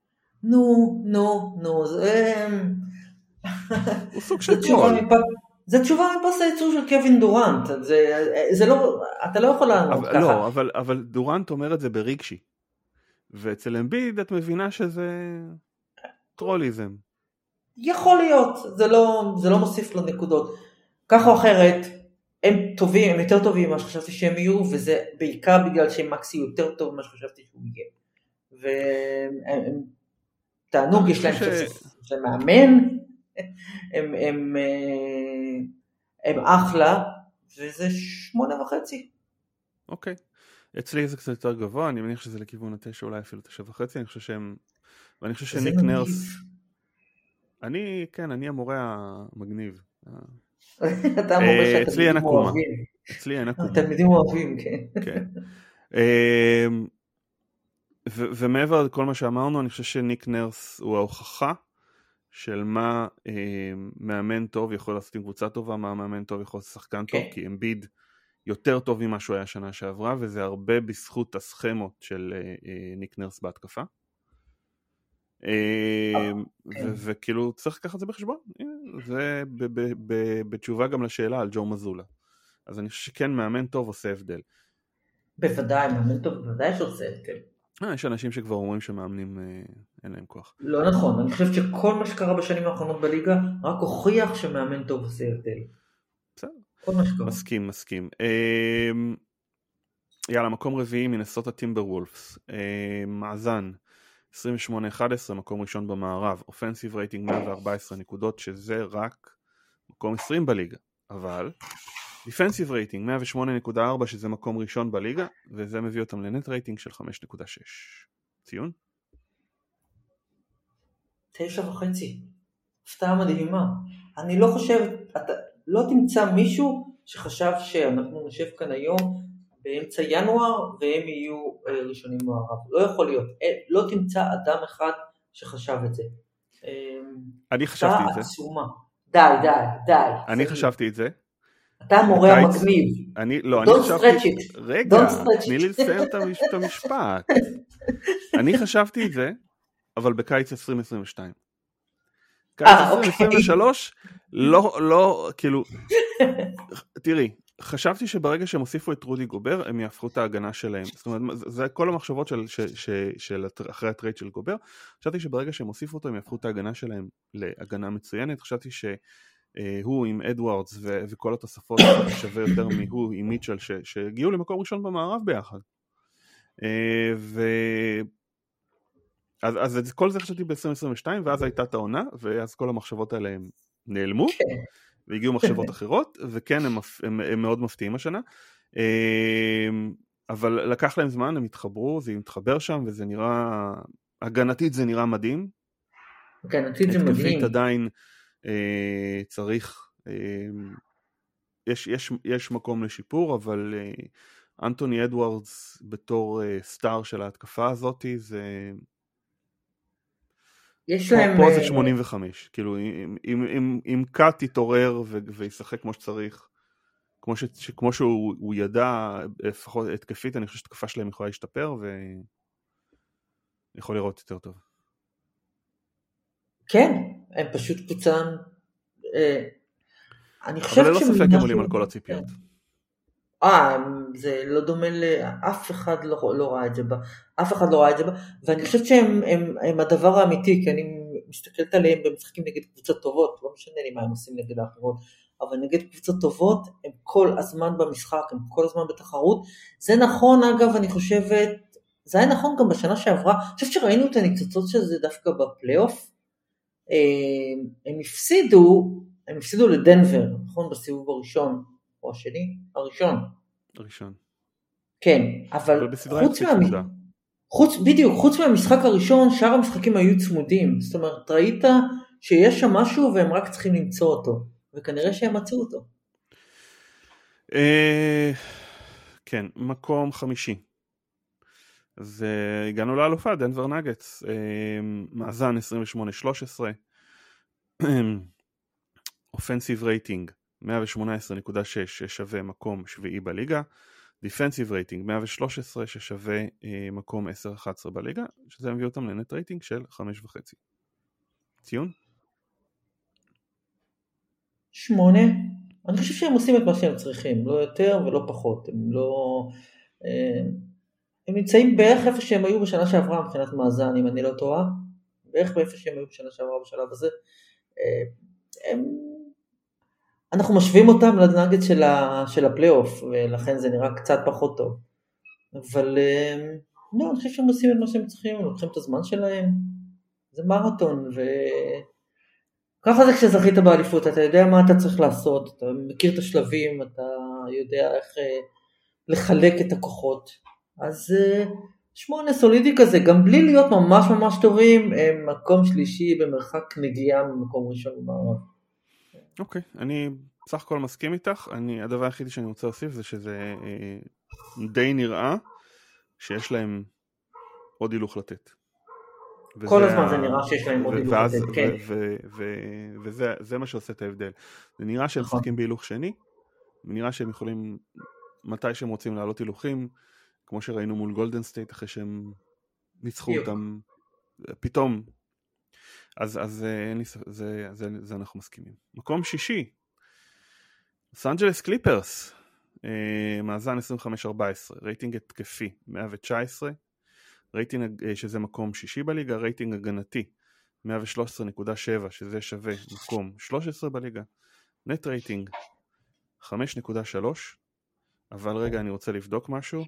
נו, הוא סוג של טרול. זה תשובה מפס הייצור של קווין דורנט, זה לא, אתה לא יכול לענות ככה. לא, אבל דורנט אומר את זה ברגשי, ואצל אמביד את מבינה שזה טרוליזם. יכול להיות, זה לא מוסיף לו נקודות. כך או אחרת, הם טובים, הם יותר טובים ממה שחשבתי שהם יהיו, וזה בעיקר בגלל שמקסי יותר טוב ממה שחשבתי שהוא יהיה. והם תענוג, יש להם מאמן, הם אחלה, וזה 8.5. אוקיי. אצלי זה קצת יותר גבוה, אני מניח שזה לכיוון 9, אולי אפילו 9.5, ואני חושב שניק נרס, אני המורה המגניב. אתה המורה שהתלמידים אוהבים. אצלי אין עקומה. התלמידים אוהבים, כן. ומעבר לכל מה שאמרנו, אני חושב שניק נרס הוא ההוכחה של מה מאמן טוב יכול לעשות עם קבוצה טובה, מה מאמן טוב יכול לעשות שחקן טוב, כי אמביד יותר טוב ממה שהוא היה שנה שעברה, וזה הרבה בזכות הסכמות של ניק נרס בהתקפה. וכאילו צריך לקחת את זה בחשבון. זה בתשובה גם לשאלה על ג'ו מזולה. אז אני חושב שכן מאמן טוב עושה הבדל. בוודאי, מאמן טוב בוודאי שעושה הבדל. יש אנשים שכבר אומרים שמאמנים אין להם כוח. לא נכון, אני חושב שכל מה שקרה בשנים האחרונות בליגה רק הוכיח שמאמן טוב עושה הבדל. בסדר. כל מה שקרה. מסכים. יאללה, מקום רביעי, מינסוטה טימברוולפס. מאזן 28-11, מקום ראשון במערב. אופנסיב רייטינג 114 נקודות, שזה רק מקום 20 בליגה. אבל דיפנסיב רייטינג 108.4, שזה מקום ראשון בליגה, וזה מביא אותם לנט רייטינג של 5.6. ציון? 9.5. הפתעה מדהימה. אני לא חושב, אתה לא תמצא מישהו שחשב שאנחנו נשב כאן היום באמצע ינואר והם יהיו ראשונים במערב. לא יכול להיות. לא תמצא אדם אחד שחשב את זה. אני חשבתי את זה. די. אני חשבתי את זה. אתה המורה המגניב. אני חשבתי, רגע, תני לי לסיים את המשפט. אני חשבתי את זה, אבל בקיץ 2022. קיץ 2023, לא, כאילו, תראי, חשבתי שברגע שהם הוסיפו את רודי גובר, הם יהפכו את ההגנה שלהם. זאת אומרת, זה כל המחשבות של אחרי הטרייד של גובר. חשבתי שברגע שהם הוסיפו אותו, הם יהפכו את ההגנה שלהם להגנה מצוינת. חשבתי שהוא עם אדוארדס וכל התוספות שווה יותר מהוא עם מיטשל שהגיעו למקום ראשון במערב ביחד. אז כל זה חשבתי ב-2022, ואז הייתה את העונה, ואז כל המחשבות האלה הם נעלמו, והגיעו מחשבות אחרות, וכן הם מאוד מפתיעים השנה, אבל לקח להם זמן, הם התחברו, זה מתחבר שם, וזה נראה, הגנתית זה נראה מדהים. הגנתית זה מדהים. התקפית עדיין צריך, יש מקום לשיפור, אבל אנטוני אדוארדס בתור סטאר של ההתקפה הזאת, זה יש להם פה זה 85, כאילו אם קאט יתעורר וישחק כמו שצריך, כמו שהוא ידע, לפחות התקפית, אני חושב שהתקפה שלהם יכולה להשתפר, ויכול לראות יותר טוב. כן, הם פשוט קבוצה, אני חושב אבל ללא ספק הם עולים על כל הציפיות. זה לא דומה לאף אחד לא ראה את זה בה, אף אחד לא ראה את זה בה, ואני חושבת שהם הדבר האמיתי, כי אני מסתכלת עליהם במשחקים נגד קבוצות טובות, לא משנה לי מה הם עושים נגד האחרות, אבל נגד קבוצות טובות, הם כל הזמן במשחק, הם כל הזמן בתחרות, זה נכון אגב, אני חושבת, זה היה נכון גם בשנה שעברה, אני חושבת שראינו את הניצוצות של זה דווקא בפלייאוף, הם הפסידו לדנבר, נכון, בסיבוב הראשון, או השני? הראשון. כן, אבל חוץ מהמשחק הראשון, שאר המשחקים היו צמודים, זאת אומרת, ראית שיש שם משהו והם רק צריכים למצוא אותו, וכנראה שהם מצאו אותו. כן, מקום 5. אז הגענו לאלופה, דנבר נגטס, מאזן 28-13, אופנסיב רייטינג 118.6 ששווה מקום 7 בליגה, דיפנסיב רייטינג 113 ששווה מקום 10-11 בליגה, שזה מביא אותם לנט רייטינג של 5.5. ציון? 8. אני חושב שהם עושים את מה שהם צריכים, לא יותר ולא פחות, הם נמצאים בערך איפה שהם היו בשנה שעברה מבחינת מאזן, אם אני לא טועה, בערך באיפה שהם היו בשנה שעברה בשלב הזה. אנחנו משווים אותם לנגד של הפלייאוף, ולכן זה נראה קצת פחות טוב. אבל לא, אני חושב שהם עושים את מה שהם צריכים, הם לוקחים את הזמן שלהם, זה מרתון, ככה זה כשזכית באליפות, אתה יודע מה אתה צריך לעשות, אתה מכיר את השלבים, אתה יודע איך לחלק את הכוחות, אז 8 סולידי כזה, גם בלי להיות ממש ממש טובים, הם מקום שלישי במרחק נגיעה ממקום ראשון במערב. אוקיי, אני בסך הכל מסכים איתך, הדבר היחידי שאני רוצה להוסיף זה שזה די נראה שיש להם עוד הילוך לתת. כל הזמן זה נראה שיש להם עוד הילוך לתת, כן. וזה מה שעושה את ההבדל. זה נראה שהם משחקים בהילוך שני, ונראה שהם יכולים, מתי שהם רוצים לעלות הילוכים, כמו שראינו מול גולדן סטייט, אחרי שהם ניצחו אותם, פתאום. אז זה אנחנו מסכימים. מקום 6, לוס אנג'לס קליפרס, מאזן 25-14, רייטינג התקפי 119, רייטינג שזה מקום 6 בליגה, רייטינג הגנתי 113.7 שזה שווה מקום 13 בליגה, נט רייטינג 5.3, אבל רגע אני רוצה לבדוק משהו.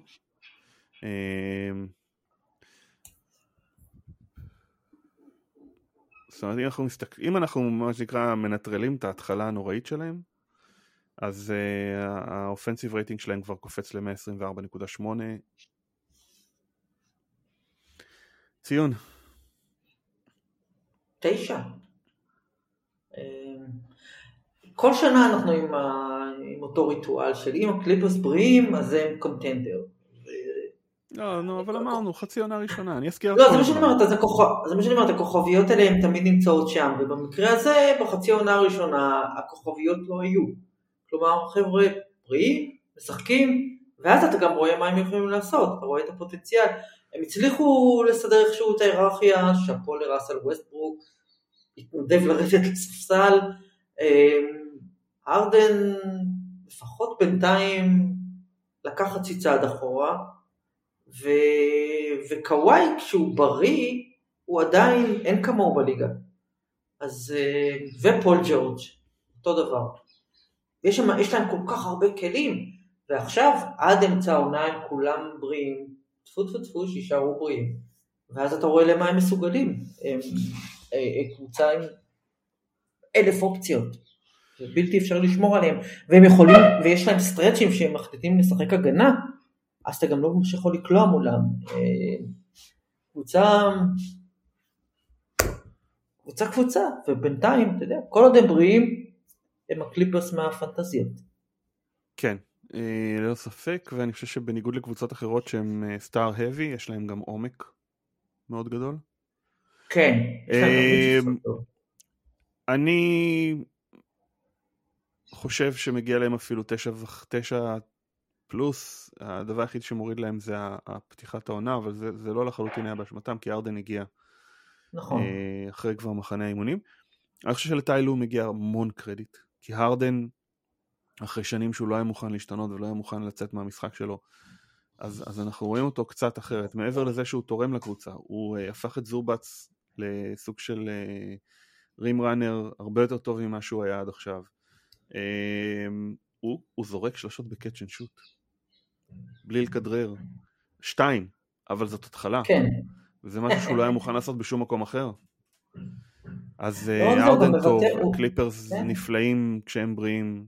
זאת אומרת, אם אנחנו מה שנקרא מנטרלים את ההתחלה הנוראית שלהם, אז האופנסיב רייטינג שלהם כבר קופץ ל-124.8. ציון? 9. כל שנה אנחנו עם אותו ריטואל של אם הקליפרס בריאים, אז הם קונטנדר. לא, אבל אמרנו, חצי עונה ראשונה, אני אזכיר... לא, זה מה שאני אומרת, הכוכביות האלה הן תמיד נמצאות שם, ובמקרה הזה, בחצי עונה הראשונה, הכוכביות לא היו. כלומר, חבר'ה בריאים, משחקים, ואז אתה גם רואה מה הם יכולים לעשות, אתה רואה את הפוטנציאל. הם הצליחו לסדר איכשהו את ההיררכיה, שפו לראסל ווסטברוק, התנדב לרדת לספסל, ארדן לפחות בינתיים לקח חצי צעד אחורה, וקוואי כשהוא בריא, הוא עדיין אין כמוהו בליגה. אז, ופול ג'ורג', אותו דבר. יש להם כל כך הרבה כלים, ועכשיו עד אמצע העונה הם כולם בריאים, תפו שישארו בריאים, ואז אתה רואה למה הם מסוגלים. קבוצה עם 1,000 אופציות, זה בלתי אפשר לשמור עליהם, והם יכולים, ויש להם סטרצ'ים שהם מחליטים לשחק הגנה, אז אתה גם לא ממש יכול לקלוע מולם. קבוצה, ובינתיים, אתה יודע, כל עוד הם בריאים, הם הקליפרס מהפנטזיות. כן, ללא ספק, ואני חושב שבניגוד לקבוצות אחרות שהם סטאר heavy, יש להם גם עומק מאוד גדול. כן, יש להם גם אני חושב שמגיע להם אפילו 9 פלוס, הדבר היחיד שמוריד להם זה הפתיחת העונה, אבל זה לא לחלוטין היה באשמתם, כי ארדן הגיע נכון. אחרי כבר מחנה האימונים. אני חושב שלטאי לו מגיע המון קרדיט, כי הרדן, אחרי שנים שהוא לא היה מוכן להשתנות ולא היה מוכן לצאת מהמשחק שלו, אז אנחנו רואים אותו קצת אחרת. מעבר לזה שהוא תורם לקבוצה, הוא הפך את זובץ לסוג של רים ראנר הרבה יותר טוב ממה שהוא היה עד עכשיו. הוא זורק שלשות בקאץ' אנד שוט, בלי לכדרר. 2, אבל זאת התחלה. כן. וזה משהו שהוא לא היה מוכן לעשות בשום מקום אחר. אז לא, זה ארדן גם טוב, מבטא, קליפרס כן. נפלאים כשהם בריאים,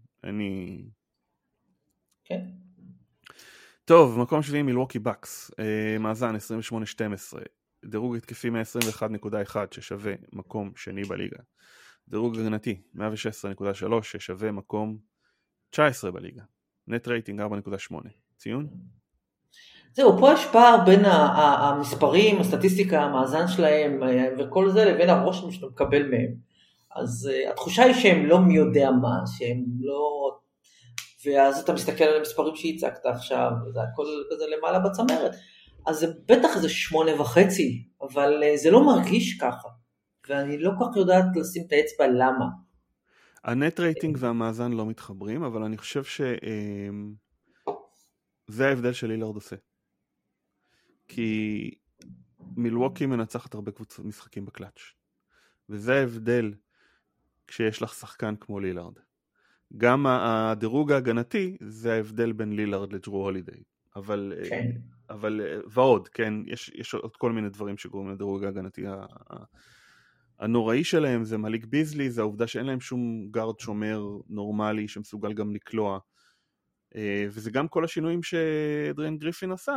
כן. טוב, מקום שביעי מילווקי בקס, מאזן 28-12, דירוג התקפי 121.1 ששווה מקום שני בליגה, דירוג הגנתי 116.3 ששווה מקום 19 בליגה, נט רייטינג 4.8, ציון? זהו, פה יש פער בין המספרים, הסטטיסטיקה, המאזן שלהם וכל זה לבין הרושם שאתה מקבל מהם. אז התחושה היא שהם לא מי יודע מה, שהם לא... ואז אתה מסתכל על המספרים שהצגת עכשיו, וזה הכל כזה למעלה בצמרת. אז זה בטח איזה 8.5, אבל זה לא מרגיש ככה. ואני לא כל כך יודעת לשים את האצבע למה. הנט רייטינג והמאזן לא מתחברים, אבל אני חושב זה ההבדל של לילארד עושה. כי מילווקי מנצחת הרבה קבוצות משחקים בקלאץ'. וזה ההבדל כשיש לך שחקן כמו לילארד. גם הדירוג ההגנתי זה ההבדל בין לילארד לג'רו הולידיי. אבל ועוד, כן, יש עוד כל מיני דברים שגורמים לדירוג ההגנתי. הנוראי שלהם זה מליק ביזלי, זה העובדה שאין להם שום גארד שומר נורמלי שמסוגל גם לקלוע. וזה גם כל השינויים שאדריאן גריפין עשה,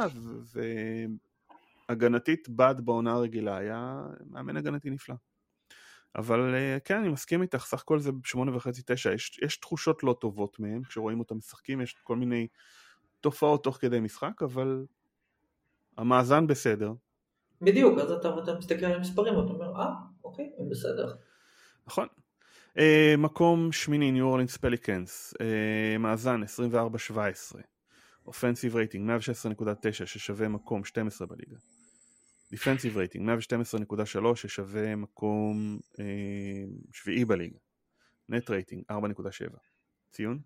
והגנתית בד בעונה הרגילה היה מאמן הגנתי נפלא. אבל כן, אני מסכים איתך, סך הכל זה 8.5-9, יש תחושות לא טובות מהם, כשרואים אותם משחקים, יש כל מיני תופעות תוך כדי משחק, אבל המאזן בסדר. בדיוק, אז אתה מסתכל על המספרים, ואתה אומר, אוקיי, הם בסדר. נכון. מקום שמיני, ניו אורלינס פליקנס, מאזן 24-17, אופנסיב רייטינג 116.9 ששווה מקום 12 בליגה, דיפנסיב רייטינג 112.3 ששווה מקום שביעי בליגה, נט רייטינג 4.7, ציון?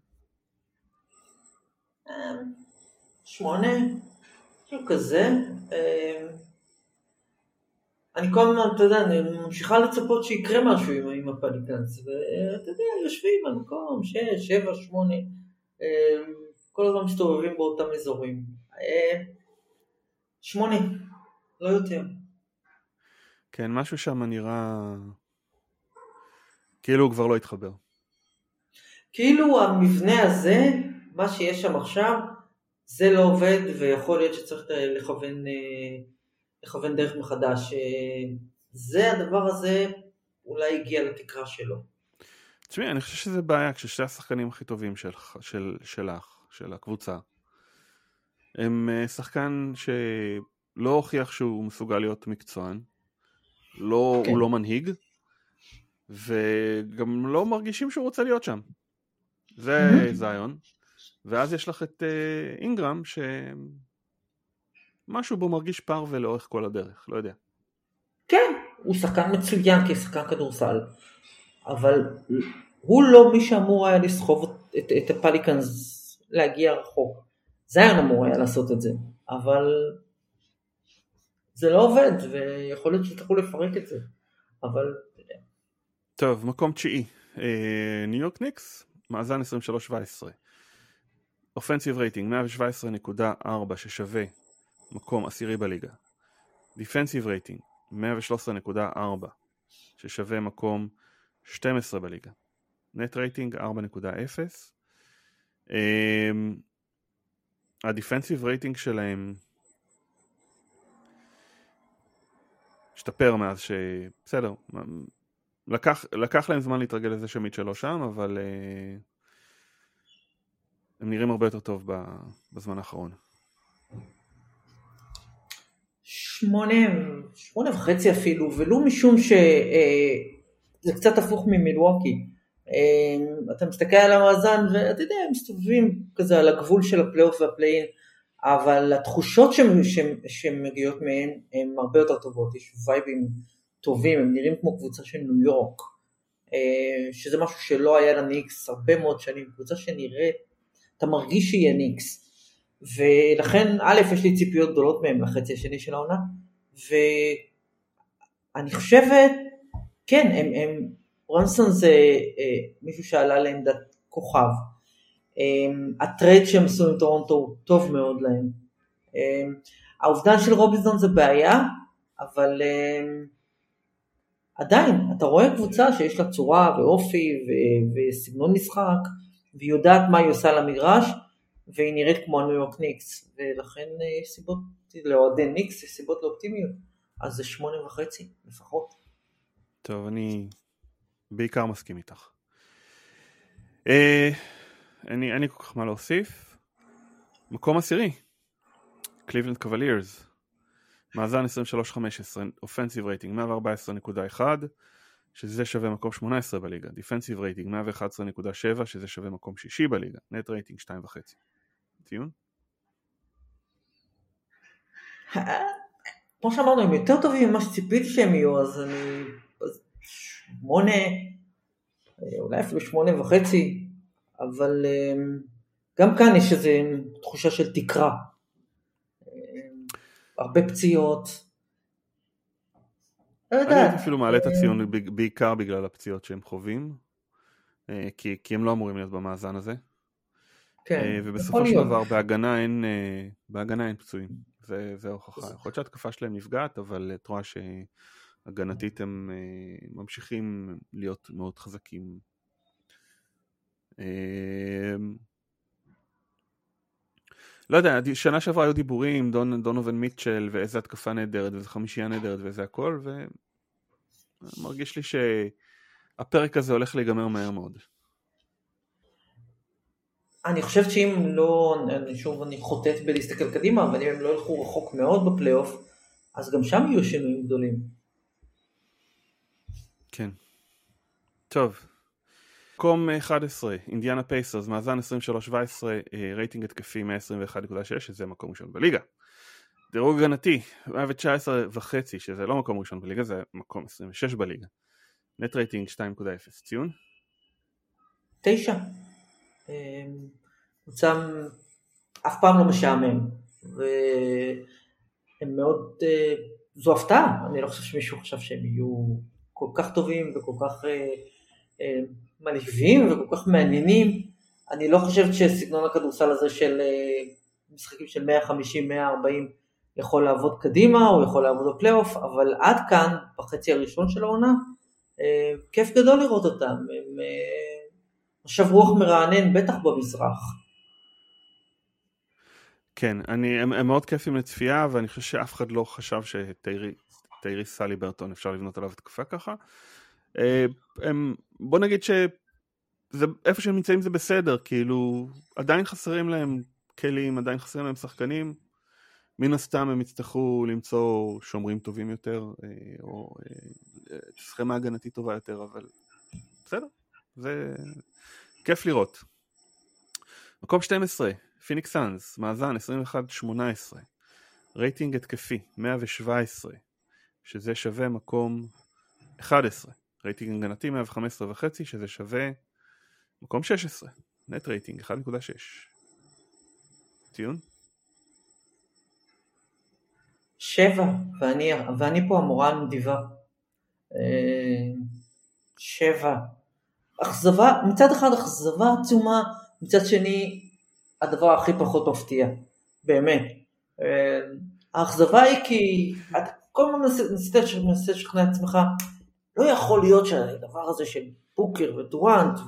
8, משהו כזה. אני כל הזמן, אתה יודע, אני ממשיכה לצפות שיקרה משהו עם הפליקנס, ואתה יודע, יושבים על מקום 6, 7, 8, כל הזמן מסתובבים באותם אזורים. 8, לא יותר. כן, משהו שם נראה כאילו הוא כבר לא התחבר. כאילו המבנה הזה, מה שיש שם עכשיו, זה לא עובד, ויכול להיות שצריך לכוון דרך מחדש. זה הדבר הזה אולי הגיע לתקרה שלו. תשמעי, אני חושב שזה בעיה כששתי השחקנים הכי טובים שלך, של הקבוצה, הם שחקן שלא הוכיח שהוא מסוגל להיות מקצוען, הוא לא מנהיג, וגם לא מרגישים שהוא רוצה להיות שם. זה זיון. ואז יש לך את אינגרם, שמשהו בו מרגיש פר ולאורך כל הדרך, לא יודע. כן, הוא שחקן מצוין כשחקן כדורסל, אבל הוא לא מי שאמור היה לסחוב את הפליקנס להגיע רחוק. זיון אמור היה לעשות את זה, אבל זה לא עובד, ויכול להיות שתוכלו לפרק את זה, אבל... טוב, מקום 9, ניו יורק ניקס, מאזן 23-17, אופנסיב רייטינג 117.4 ששווה מקום 10 בליגה, דיפנסיב רייטינג 113.4 ששווה מקום 12 בליגה, נט רייטינג 4.0. הדיפנסיב רייטינג שלהם השתפר מאז בסדר, לקח להם זמן להתרגל לזה שמיטשל לא שם, אבל הם נראים הרבה יותר טוב בזמן האחרון. 8.5 אפילו, ולא משום שזה קצת הפוך ממילווקי. אתה מסתכל על המאזן ואתה יודע, הם מסתובבים כזה על הגבול של הפלייאוף והפליין, אבל התחושות שמגיעות מהן הן הרבה יותר טובות, יש וייבים טובים, הם נראים כמו קבוצה של ניו יורק, שזה משהו שלא היה לניקס הרבה מאוד שנים, קבוצה שנראית, אתה מרגיש שהיא הניקס, ולכן א' יש לי ציפיות גדולות מהם לחצי השני של העונה, ואני חושבת, כן, ברנסון זה מישהו שעלה לעמדת כוכב, הטרייד שהם עשו עם טורונטו הוא טוב מאוד להם, האובדן של רובינסון זה בעיה, אבל עדיין אתה רואה קבוצה שיש לה צורה ואופי וסגנון משחק, והיא יודעת מה היא עושה למגרש, והיא נראית כמו הניו יורק ניקס, ולכן יש סיבות לאוהדי ניקס, יש סיבות לאופטימיות, אז זה 8.5 לפחות. טוב, אני בעיקר מסכים איתך. אני כל כך מה להוסיף. מקום עשירי, קליבלנד קוולירס, מאזן 23-15, אופנסיב רייטינג 114.1, שזה שווה מקום 18 בליגה, דיפנסיב רייטינג 111.7, שזה שווה מקום 6 בליגה, נט רייטינג 2.5. ציון? כמו שאמרנו, הם יותר טובים ממה שציפיתי שהם יהיו, אז אני 8, אולי אפילו 8.5, אבל גם כאן יש איזו תחושה של תקרה. הרבה פציעות. אני אפילו מעלה את הציון בעיקר בגלל הפציעות שהם חובים, כי הם לא אמורים להיות במאזן הזה. כן, ובסופו של דבר בהגנה אין פצועים. זה ההוכחה. יכול להיות שההתקפה שלהם נפגעת, אבל את רואה שהגנתית הם ממשיכים להיות מאוד חזקים. לא יודע, שנה שעברה היו דיבורים, דונובין מיטשל, ואיזה התקפה נהדרת, ואיזה חמישייה נהדרת, ואיזה הכל, ומרגיש לי שהפרק הזה הולך להיגמר מהר מאוד. אני חושבת שאם לא, שוב אני חוטאת בלהסתכל קדימה, אבל אם הם לא ילכו רחוק מאוד בפלייאוף, אז גם שם יהיו שינויים גדולים. כן. טוב. מקום 11, אינדיאנה פייסרס, מאזן 23-17, רייטינג התקפי 121.6, שזה מקום ראשון בליגה. דירוג הגנתי, 119.5, שזה לא מקום ראשון בליגה, זה מקום 26 בליגה. נט רייטינג 2.0, ציון? 9. קבוצה אף פעם לא משעמם, והם מאוד, זו הפתעה, אני לא חושב שמישהו חשב שהם יהיו כל כך טובים וכל כך מלהיבים וכל כך מעניינים. אני לא חושבת שסגנון הכדורסל הזה של משחקים של 150-140 יכול לעבוד קדימה, או יכול לעבוד בפלייאוף, אבל עד כאן, בחצי הראשון של העונה, כיף גדול לראות אותם. הם עכשיו רוח מרענן, בטח במזרח. כן, הם מאוד כיפים לצפייה, ואני חושב שאף אחד לא חשב שטיירי סליברטון אפשר לבנות עליו התקפה ככה. בוא נגיד שאיפה שהם נמצאים זה בסדר, כאילו עדיין חסרים להם כלים, עדיין חסרים להם שחקנים, מן הסתם הם יצטרכו למצוא שומרים טובים יותר, או סכמה הגנתית טובה יותר, אבל בסדר, זה כיף לראות. מקום 12, פיניקס סאנס, מאזן 21-18, רייטינג התקפי 117, שזה שווה מקום 11, רייטינג הגנתי 115.5, שזה שווה מקום 16, נט רייטינג 1.6. ציון? 7, ואני פה המורה הנדיבה. 7. אכזבה, מצד אחד אכזבה עצומה, מצד שני הדבר הכי פחות מפתיע, באמת. האכזבה היא כי כל הזמן מנסה לשכנע את עצמך, לא יכול להיות שהדבר הזה של בוקר ודורנט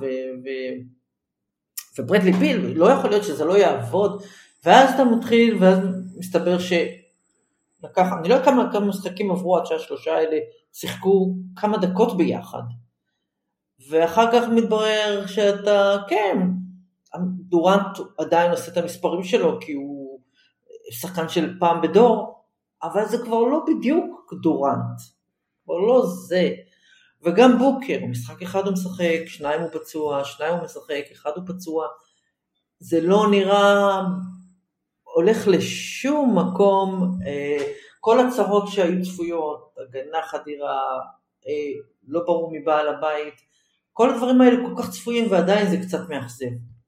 וברדלי ביל, לא יכול להיות שזה לא יעבוד, ואז אתה מתחיל, ואז מסתבר שלקח, אני לא יודע כמה משחקים עברו עד שהשלושה האלה שיחקו כמה דקות ביחד, ואחר כך מתברר שאתה, כן, דורנט עדיין עושה את המספרים שלו, כי הוא שחקן של פעם בדור, אבל זה כבר לא בדיוק דורנט, כבר לא זה, וגם בוקר, משחק אחד הוא משחק, 2 הוא פצוע, 2 הוא משחק, 1 הוא פצוע, זה לא נראה הולך לשום מקום, כל הצהרות שהיו צפויות, הגנה חדירה, לא ברור מבעל הבית, כל הדברים האלה כל כך צפויים ועדיין זה קצת מאכזב.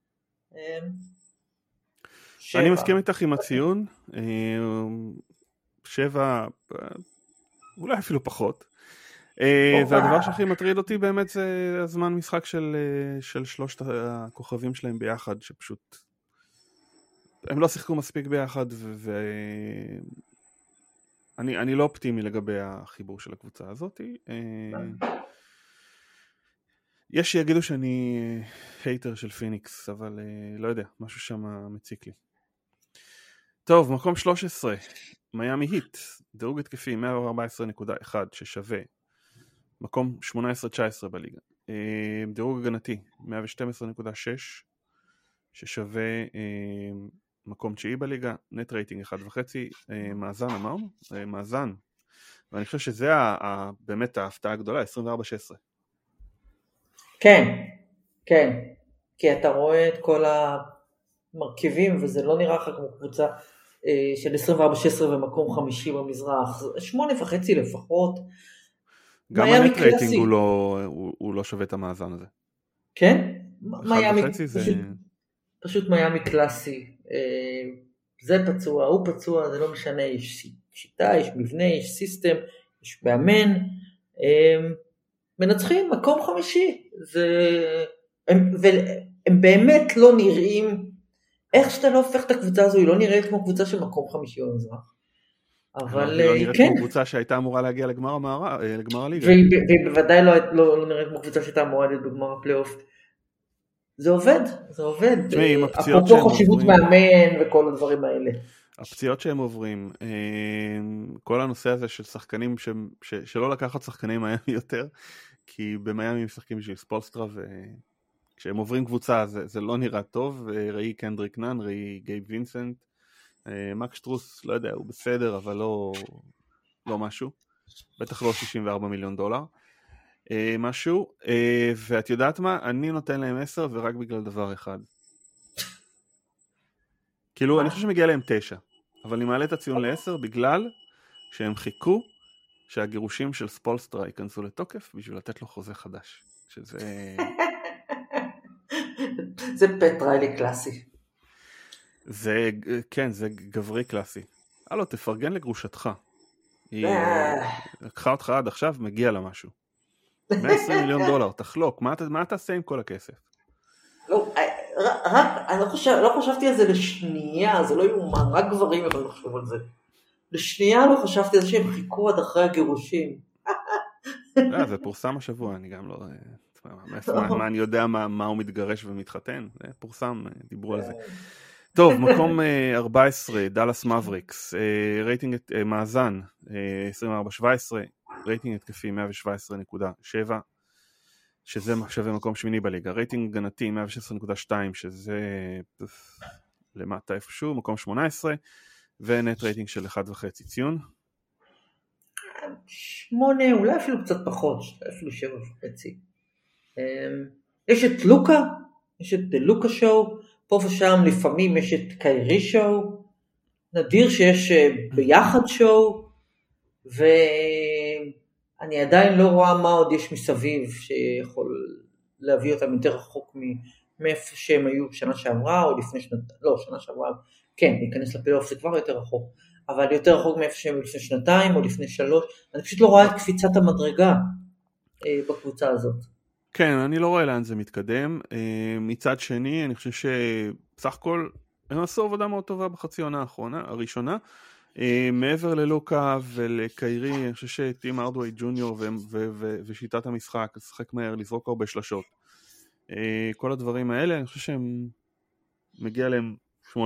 אני מסכים איתך עם הציון, 7, אולי אפילו פחות. והדבר שהכי מטריד אותי באמת זה הזמן משחק של שלושת הכוכבים שלהם ביחד, שפשוט הם לא שיחקו מספיק ביחד, ואני לא אופטימי לגבי החיבור של הקבוצה הזאת. יש שיגידו שאני הייטר של פיניקס, אבל לא יודע, משהו שם מציק לי. טוב, מקום 13, מיאמי היט, דירוג התקפי 114.1 ששווה מקום 18-19 בליגה. דירוג הגנתי 112.6 ששווה מקום 9 בליגה. נט רייטינג 1.5. מאזן אמרנו? מאזן. ואני חושב שזה באמת ההפתעה הגדולה, 24-16. כן, כן. כי אתה רואה את כל המרכיבים וזה לא נראה לך כמו קבוצה של 24-16 ומקום 5 במזרח. 8.5 לפחות. גם הנט רייטינג הוא לא שווה את המאזן הזה. כן? 1.5 זה... פשוט מיאמי קלאסי. זה פצוע, הוא פצוע, זה לא משנה, יש שיטה, יש מבנה, יש סיסטם, יש מאמן. מנצחים מקום 5. והם באמת לא נראים, איך שאתה לא הופך את הקבוצה הזו, היא לא נראית כמו קבוצה של מקום 5 במזרח. אבל היא לא נראית כן. כמו קבוצה שהייתה אמורה להגיע לגמר הליגה. והיא בוודאי לא נראית כמו קבוצה שהייתה אמורה להיות בגמר הפלייאוף. זה עובד. תשמעי, עם הפציעות אפרופו חשיבות מאמן וכל הדברים האלה. הפציעות שהם עוברים, כל הנושא הזה של שחקנים, שלא לקחת שחקנים מיאמי יותר, כי במיאמי משחקים בשביל ספולסטרה, וכשהם עוברים קבוצה זה לא נראה טוב. ראי קנדריק נאן, ראי גייב וינסנט, מקס שטרוס, לא יודע, הוא בסדר, אבל לא משהו. בטח לא $64 מיליון. משהו, ואת יודעת מה? אני נותן להם 10 ורק בגלל דבר אחד. כאילו, אני חושב שמגיע להם 9, אבל אני מעלה את הציון ל10 בגלל שהם חיכו שהגירושים של ספולסטרה ייכנסו לתוקף בשביל לתת לו חוזה חדש. שזה... זה פטריילי קלאסי. זה, כן, זה גברי קלאסי. הלו, תפרגן לגרושתך. היא לקחה אותך עד עכשיו, מגיע לה משהו. $120 מיליון, תחלוק, מה תעשה עם כל הכסף? לא, אני לא חשבתי על זה לשנייה, זה לא יאומן, רק גברים יכולים לחשוב על זה. לשנייה לא חשבתי על זה שהם חיכו עד אחרי הגירושים. זה פורסם השבוע, אני גם לא... מה אני יודע מה הוא מתגרש ומתחתן? זה פורסם, דיברו על זה. טוב, מקום 14, דלס מבריקס, רייטינג מאזן 24-17, רייטינג התקפי 117.7, שזה שווה מקום 8 בליגה. רייטינג גנתי 116.2, שזה למטה איפשהו, מקום 18, ונט רייטינג של 1.5. ציון? 8, אולי אפילו קצת פחות, אפילו 7.5. יש את לוקה, יש את לוקה שואו, פה ושם לפעמים יש את קיירי שואו, נדיר שיש ביחד שואו, ואני עדיין לא רואה מה עוד יש מסביב שיכול להביא אותם יותר רחוק מאיפה שהם היו שנה שעברה או לפני שנה שעברה, כן, להיכנס לפלייאוף זה כבר יותר רחוק, אבל יותר רחוק מאיפה שהם לפני 2 או לפני 3, אני פשוט לא רואה את קפיצת המדרגה בקבוצה הזאת. כן, אני לא רואה לאן זה מתקדם. מצד שני, אני חושב שסך הכל הם עשו עבודה מאוד טובה בחצי עונה הראשונה. מעבר ללוקה ולקיירי, אני חושב שטים ארדווי ג'וניור ושיטת המשחק, לשחק מהר, לזרוק הרבה שלשות. כל הדברים האלה, אני חושב שהם מגיע להם 8.5.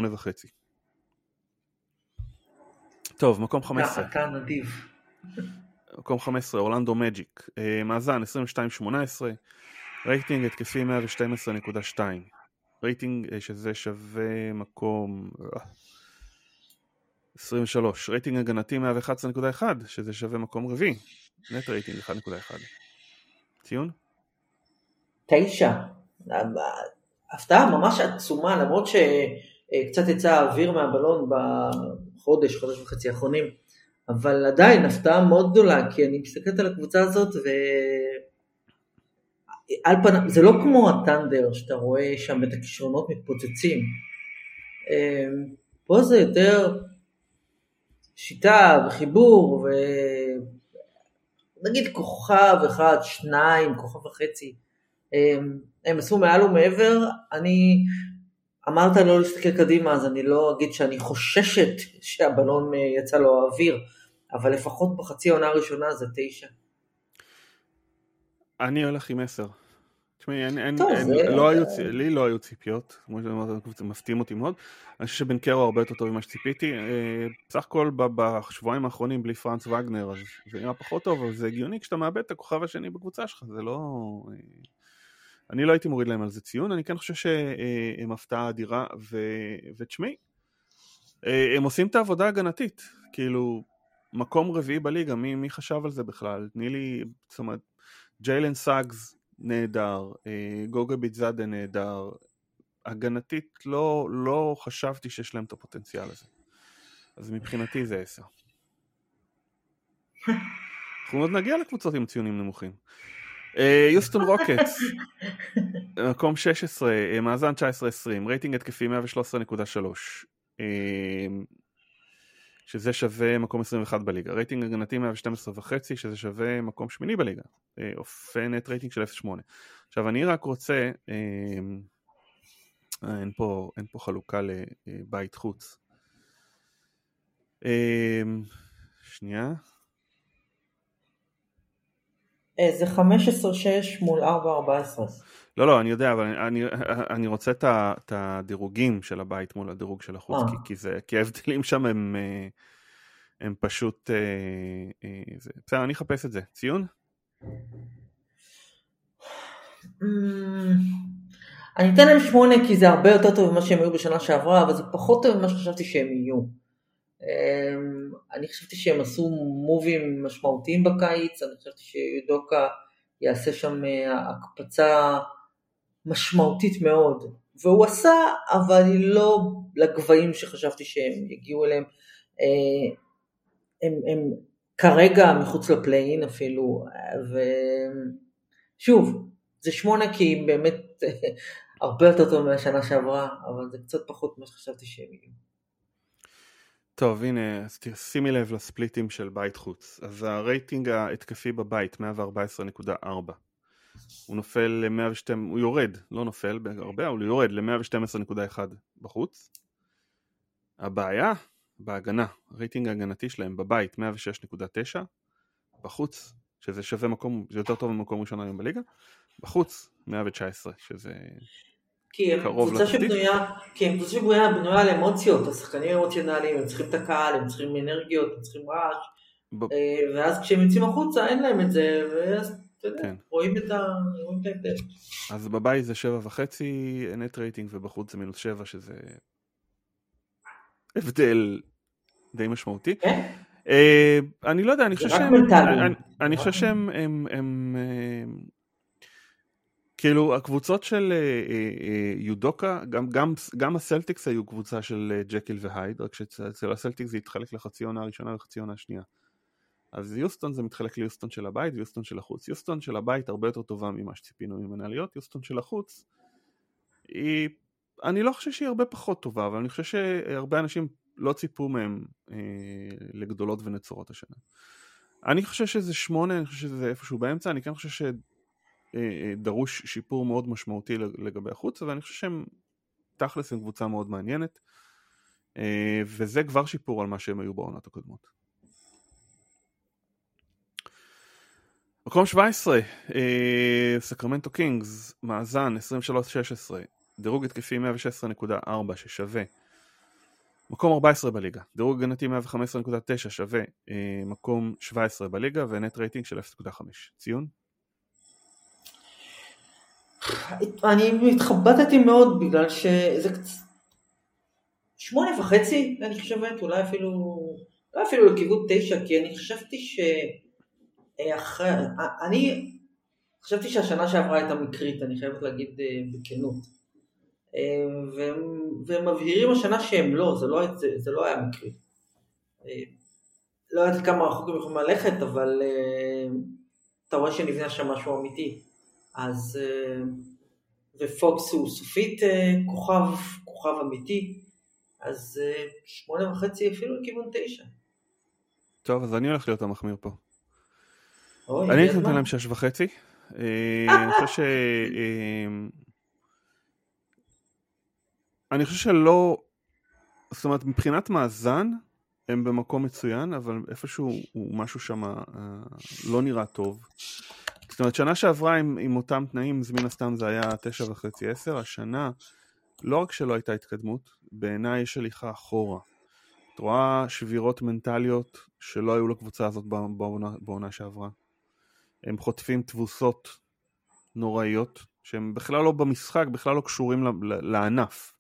טוב, מקום 15. אתה נדיב. מקום 15, אורלנדו מג'יק. מאזן 22-18. רייטינג התקפי 112.2. רייטינג שזה שווה מקום 23. רייטינג הגנתי 111.1, שזה שווה מקום רביעי. נט רייטינג 1.1. ציון? 9. הפתעה ממש עצומה, למרות שקצת יצא האוויר מהבלון בחודש, חודש וחצי האחרונים, אבל עדיין הפתעה מאוד גדולה, כי אני מסתכלת על הקבוצה הזאת, ועל פניו, זה לא כמו הטנדר, שאתה רואה שם את הכישרונות מתפוצצים. פה זה יותר שיטה וחיבור, ונגיד כוכב אחד, 2, כוכב וחצי, הם עשו מעל ומעבר. אני אמרת לא להסתכל קדימה, אז אני לא אגיד שאני חוששת שהבלון יצא לו האוויר, אבל לפחות בחצי העונה הראשונה זה 9. אני הולך עם 10. תשמעי, לי לא היו ציפיות, כמו שאמרת, מפתיעים אותי מאוד. אני חושב שבן קרו הרבה יותר טוב ממה שציפיתי. בסך הכל בשבועיים האחרונים בלי פרנץ וגנר, אז זה נראה פחות טוב, אבל זה הגיוני כשאתה מאבד את הכוכב השני בקבוצה שלך, זה לא... אני לא הייתי מוריד להם על זה ציון, אני כן חושב שהם הפתעה אדירה, ותשמעי, הם עושים את העבודה הגנתית, כאילו, מקום רביעי בליגה, מי חשב על זה בכלל? תני לי, זאת אומרת, ג'יילן סאגס נהדר, גוגה ביטזאדה נהדר, הגנתית לא חשבתי שיש להם את הפוטנציאל הזה, אז מבחינתי זה 10. אנחנו עוד נגיע לקבוצות עם ציונים נמוכים. יוסטון רוקטס, מקום 16, מאזן 19-20, רייטינג התקפי 113.3, שזה שווה מקום 21 בליגה, רייטינג הגנתי 112.5, שזה שווה מקום 8 בליגה, אופנט רייטינג של 0.8. עכשיו אני רק רוצה, אין פה חלוקה לבית חוץ, שנייה, זה 15-6 מול 4-14. לא, אני יודע, אבל אני רוצה את הדירוגים של הבית מול הדירוג של החוץ, כי ההבדלים שם הם פשוט... בסדר, אני אחפש את זה. ציון? אני אתן להם 8, כי זה הרבה יותר טוב ממה שהם היו בשנה שעברה, אבל זה פחות טוב ממה שחשבתי שהם יהיו. אני חשבתי שהם עשו מובים משמעותיים בקיץ, אני חשבתי שיודוקה יעשה שם הקפצה משמעותית מאוד, והוא עשה, אבל לא לגבהים שחשבתי שהם יגיעו אליהם. הם כרגע מחוץ לפליין אפילו, ושוב, זה 8 כי באמת הרבה יותר טוב מהשנה שעברה, אבל זה קצת פחות ממה שחשבתי שהם יהיו. טוב, הנה, אז שימי לב לספליטים של בית חוץ. אז הרייטינג ההתקפי בבית, 114.4. הוא נופל ל-112, הוא יורד, לא נופל בהרבה, הוא יורד ל-112.1 בחוץ. הבעיה, בהגנה, הרייטינג ההגנתי שלהם בבית, 106.9. בחוץ, שזה שווה מקום, זה יותר טוב ממקום ראשון היום בליגה. בחוץ, 119, שזה... כי הם קבוצה שבנויה על אמוציות, השחקנים אמוציונליים, הם צריכים את הקהל, הם צריכים אנרגיות, הם צריכים רעש, ואז כשהם יוצאים החוצה אין להם את זה, ואז אתה יודע, רואים את ההבדל. אז בבית זה 7.5 נט רייטינג, ובחוץ זה -7, שזה הבדל די משמעותי. אני לא יודע, אני חושב שהם כאילו הקבוצות של יודוקה, גם הסלטיקס היו קבוצה של ג'קיל והייד, רק שאצל הסלטיקס זה התחלק לחצי עונה הראשונה וחצי עונה השנייה. אז יוסטון זה מתחלק ליוסטון של הבית ויוסטון של החוץ. יוסטון של הבית הרבה יותר טובה ממה שציפינו ממנה להיות, יוסטון של החוץ אני לא חושב שהיא הרבה פחות טובה, אבל אני חושב שהרבה אנשים לא ציפו מהם לגדולות ונצורות השנה. אני חושב שזה 8, אני חושב שזה איפשהו באמצע, אני כן חושב דרוש שיפור מאוד משמעותי לגבי החוץ, ואני חושב שהם תכלס הם קבוצה מאוד מעניינת, וזה כבר שיפור על מה שהם היו בעונות הקודמות. מקום 17, סקרמנטו קינגס, מאזן 23-16, דירוג התקפי 116.4 ששווה מקום 14 בליגה, דירוג הגנתי 115.9 שווה מקום 17 בליגה, ונט רייטינג של 0.5. ציון? אני מתחבטתי מאוד בגלל שזה 8.5 אני חושבת, אולי אפילו לכיוון 9, כי אני חשבתי אני חשבתי שהשנה שעברה הייתה מקרית, אני חייבת להגיד בכנות. והם מבהירים השנה שהם לא, זה לא היה מקרי. לא יודעת כמה רחוק הם יכולים ללכת, אבל אתה רואה שנבנה שם משהו אמיתי. אז, ופוקס הוא סופית כוכב אמיתי, אז 8.5 אפילו לכיוון 9. טוב, אז אני הולך להיות המחמיר פה. אוי, אני נותן להם 6.5. אני חושב שלא, זאת אומרת, מבחינת מאזן, הם במקום מצוין, אבל איפשהו משהו שם לא נראה טוב. זאת אומרת, שנה שעברה עם אותם תנאים, מן הסתם זה היה 9.5-10, השנה, לא רק שלא הייתה התקדמות, בעיניי יש הליכה אחורה. את רואה שבירות מנטליות שלא היו לקבוצה הזאת בעונה שעברה. הם חוטפים תבוסות נוראיות, שהם בכלל לא במשחק, בכלל לא קשורים לענף.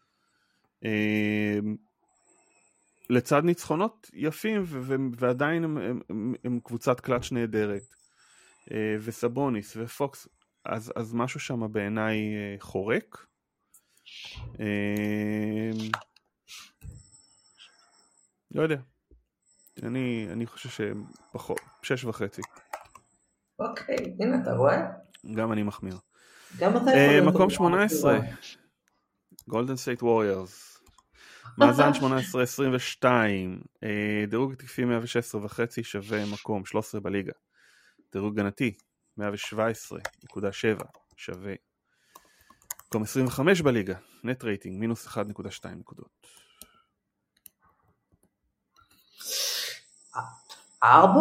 לצד ניצחונות יפים, ועדיין הם קבוצת קלאץ' נהדרת. וסבוניס ופוקס, אז משהו שם בעיניי חורק. לא יודע. אני חושב שפחות, 6.5. אוקיי, הנה אתה רואה? גם אני מחמיר. גם אתה יכול להיות... מקום 18. גולדן סטייט ווריורס. מאזן 18-22. דירוג התקפי 116.5 שווה מקום 13 בליגה. דירוג גנתי 117.7 שווה מקום 25 בליגה. נט רייטינג מינוס 1.2 נקודות. 4?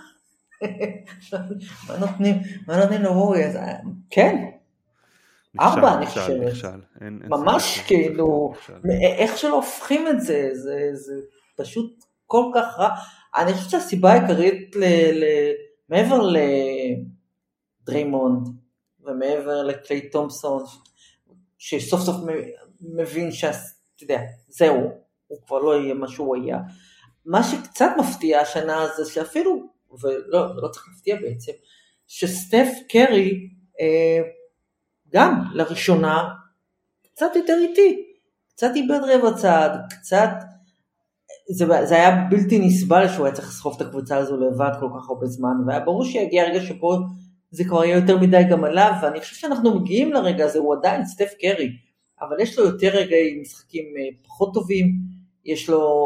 מה נותנים לווריורס? כן. 4 אני חושבת. ממש כאילו, איך שלא הופכים את זה, זה פשוט כל כך רע. אני חושבת שהסיבה העיקרית מעבר לדריימונד ומעבר לקליי תומפסון, שסוף סוף מבין שאתה יודע, זהו, הוא כבר לא יהיה מה שהוא היה. מה שקצת מפתיע השנה זה שאפילו, ולא צריך להפתיע בעצם, שסטף קרי גם לראשונה קצת יותר איטי, קצת איבד רבע צעד, קצת, זה היה בלתי נסבל שהוא היה צריך לסחוב את הקבוצה הזו לבד כל כך הרבה זמן, והיה ברור שיגיע הרגע שבו זה כבר יהיה יותר מדי גם עליו, ואני חושב שאנחנו מגיעים לרגע הזה, הוא עדיין סטף קרי, אבל יש לו יותר רגעי משחקים פחות טובים, יש לו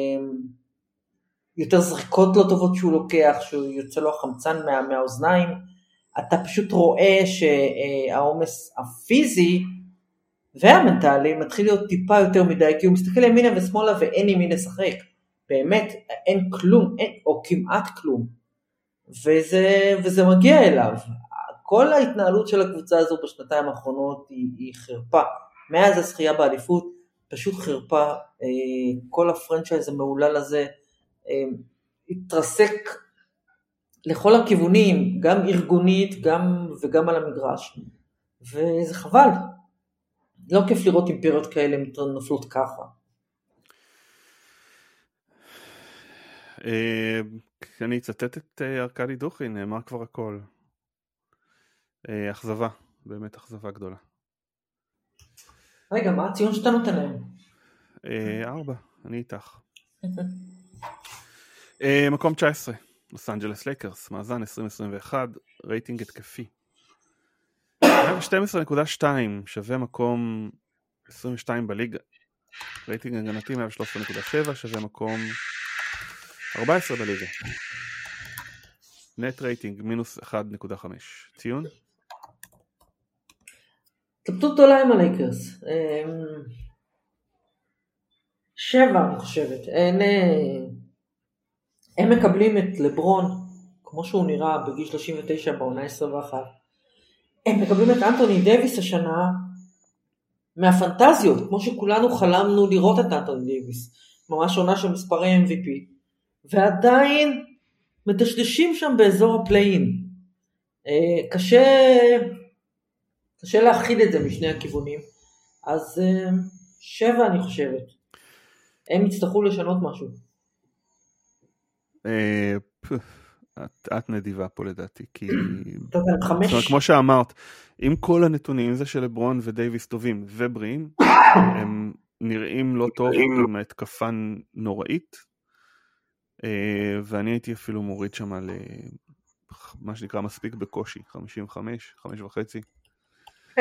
יותר זריקות לא טובות שהוא לוקח, שהוא יוצא לו החמצן מהאוזניים, אתה פשוט רואה שהעומס הפיזי והמנטלי מתחיל להיות טיפה יותר מדי, כי הוא מסתכל ימינה ושמאלה ואין עם מי לשחק, באמת אין כלום, אין, או כמעט כלום, וזה מגיע אליו. כל ההתנהלות של הקבוצה הזו בשנתיים האחרונות היא חרפה, מאז הזכייה באליפות, פשוט חרפה, כל הפרנצ'ייז המעולל הזה התרסק לכל הכיוונים, גם ארגונית וגם על המגרש, וזה חבל. לא כיף לראות אימפריות כאלה נופלות ככה. אני אצטט את ארקדי דוכין, נאמר כבר הכל. אכזבה, באמת אכזבה גדולה. רגע, מה הציון שאתה נותן להם? 4, אני איתך. מקום 19, לוס אנג'לס לייקרס, מאזן 2021, רייטינג התקפי 112.2, שווה מקום 22 בליגה. רייטינג הגנתי 113.7, שווה מקום 14 בליגה. נט רייטינג מינוס 1.5. ציון? התלבטות גדולה עם הלייקרס. 7 אני חושבת. הם מקבלים את לברון, כמו שהוא נראה בגיל 39 בעונה 21. הם מקבלים את אנטוני דייביס השנה מהפנטזיות, כמו שכולנו חלמנו לראות את אנטוני דייביס, ממש עונה של מספרי MVP, ועדיין מדשדשים שם באזור הפליין. קשה להכיל את זה משני הכיוונים, אז 7 אני חושבת. הם יצטרכו לשנות משהו. את נדיבה פה לדעתי, כי כמו שאמרת, עם כל הנתונים, זה שלברון ודייביס טובים ובריאים, הם נראים לא טוב עם התקפה נוראית, ואני הייתי אפילו מוריד שם על מה שנקרא מספיק בקושי, 55, 5.5.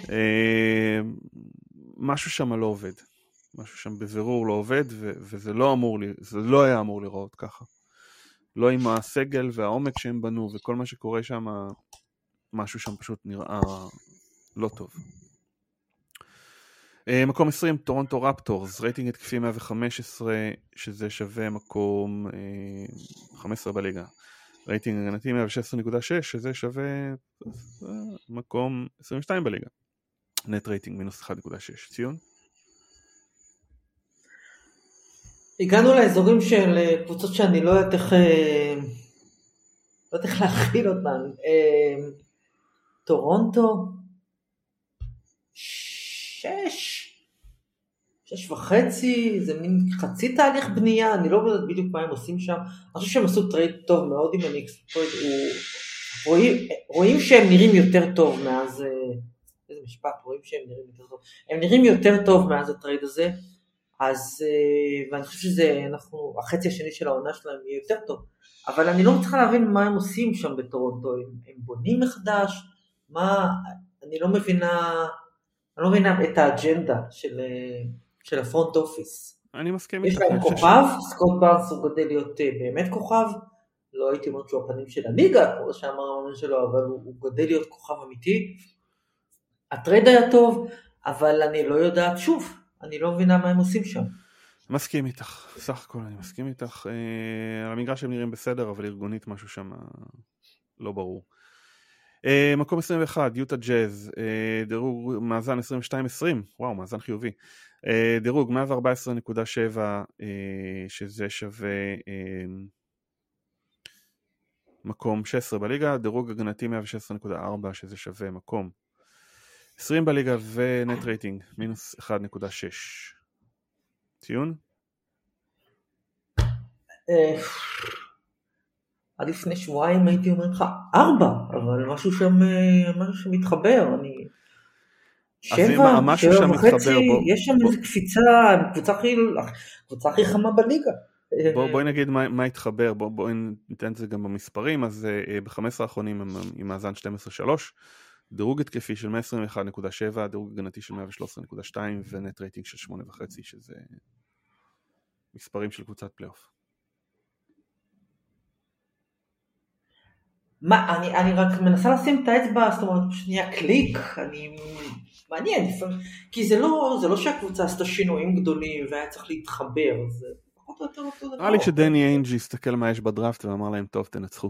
משהו שם לא עובד. משהו שם בבירור לא עובד, וזה לא היה אמור לראות ככה. לא עם הסגל והעומק שהם בנו, וכל מה שקורה שם, משהו שם פשוט נראה לא טוב. מקום 20, טורונטו רפטורס, רייטינג התקפי 115, שזה שווה מקום 15 בליגה. רייטינג הגנתי 116.6, שזה שווה מקום 22 בליגה. נט רייטינג מינוס 1.6. ציון? הגענו לאזורים של קבוצות שאני לא יודעת איך להכיל אותן. טורונטו 6.5, זה מין חצי תהליך בנייה, אני לא יודעת בדיוק מה הם עושים שם. אני חושב שהם עשו טרייד טוב מאוד עם הניקס. רואים שהם נראים יותר טוב מאז, איזה משפט, רואים שהם נראים יותר טוב. הם נראים יותר טוב מאז הטרייד הזה. אז, ואני חושב שזה, החצי השני של העונה שלהם יהיה יותר טוב, אבל אני לא מצליחה להבין מה הם עושים שם בטורונטו, הם בונים מחדש, אני לא מבינה את האג'נדה של הפרונט אופיס. אני מסכים איתך. יש להם כוכב, סקוט בארנס הוא גדל להיות באמת כוכב, לא הייתי אומרת שהוא הפנים של הליגה, כמו שאמר המאמן שלו, אבל הוא גדל להיות כוכב אמיתי. הטרייד היה טוב, אבל אני לא יודעת שוב, אני לא מבינה מה הם עושים שם. מסכים איתך, סך הכל אני מסכים איתך. המגרש הם נראים בסדר, אבל ארגונית משהו שם לא ברור. מקום 21, יוטה ג'אז, דירוג מאזן 22-20, וואו, מאזן חיובי. דירוג 114.7, שזה שווה מקום 16 בליגה, דירוג הגנתי 116.4, שזה שווה מקום 20 בליגה, ונט רייטינג מינוס 1.6. ציון? עד לפני שבועיים הייתי אומר לך 4, אבל משהו שם מתחבר, 7, 7.5, יש שם איזו קפיצה, קבוצה הכי חמה בליגה. בואי נגיד מה התחבר, בואי ניתן את זה גם במספרים. אז ב-15 האחרונים הם עם מאזן 12.3, דירוג התקפי של 121.7, דירוג הגנתי של 113.2, ונט רייטינג של 8.5, שזה מספרים של קבוצת פלייאוף. אני רק מנסה לשים את האצבע, זאת אומרת, שנייה קליק, מעניין, כי זה לא שהקבוצה עשתה שינויים גדולים והיה צריך להתחבר, זה פחות או יותר אותו דבר. נראה לי שדני איינג' הסתכל מה יש בדראפט ואמר להם, טוב, תנצחו.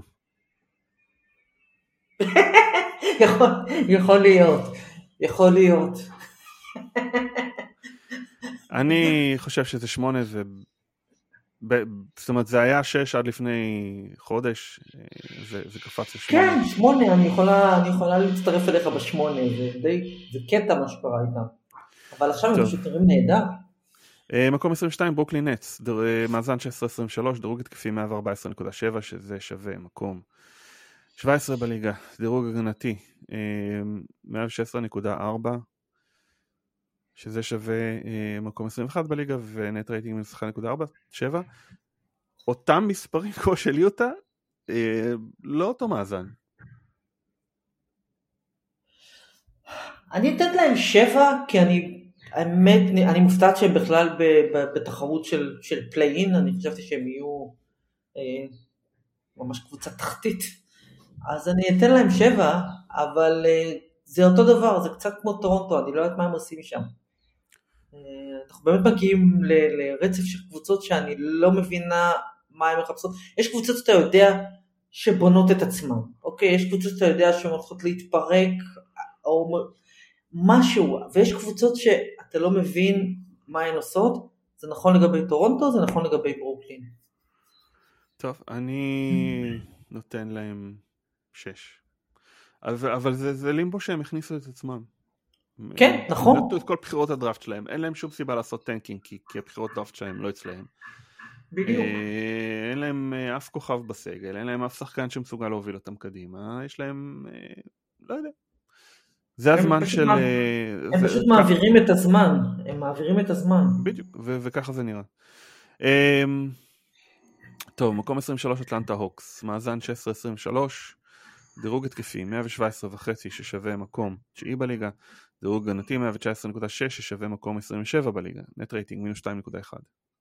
יכול להיות. אני חושב שזה 8, זאת אומרת, זה היה 6 עד לפני חודש, זה קפץ ל8. כן, 8, אני יכולה להצטרף אליך ב8, זה קטע מה שקרה איתם. אבל עכשיו הם פשוט נראים נהדר. מקום 22, ברוקלין נטס, מאזן 16-23, דירוג התקפי 114.7, שזה שווה מקום 17 בליגה, דירוג הגנתי 116.4, שזה שווה מקום 21 בליגה, ונט רייטינג מינוס 1.47. אותם מספרים כמו של יוטה, לא אותו מאזן. אני אתן להם 7, כי אני מופתעת שהם בכלל בתחרות של פליי-אין, אני חשבתי שהם יהיו ממש קבוצה תחתית. אז אני אתן להם 7, אבל זה אותו דבר, זה קצת כמו טורונטו, אני לא יודעת מה הם עושים שם. אנחנו באמת מגיעים לרצף של קבוצות שאני לא מבינה מה הם מחפשות. יש קבוצות שאתה יודע שבונות את עצמן, אוקיי? יש קבוצות שאתה יודע שהן הולכות להתפרק או משהו, ויש קבוצות שאתה לא מבין מה הן עושות. זה נכון לגבי טורונטו, זה נכון לגבי ברוקלין. טוב, אני נותן להם 6. אבל זה לימבו שהם הכניסו את עצמם. כן, נכון. את כל בחירות הדראפט שלהם, אין להם שום סיבה לעשות טנקינג, כי הבחירות הדראפט שלהם לא אצלהם. בדיוק. אין להם אף כוכב בסגל, אין להם אף שחקן שמסוגל להוביל אותם קדימה, יש להם, לא יודע. זה הזמן של... הם פשוט מעבירים את הזמן, הם מעבירים את הזמן. בדיוק, וככה זה נראה. טוב, מקום 23 אטלנטה הוקס, מאזן 16-23, דירוג התקפי 117.5 ששווה מקום 9 בליגה, דירוג הגנתי 119.6 ששווה מקום 27 בליגה, נט רייטינג מינוס 2.1.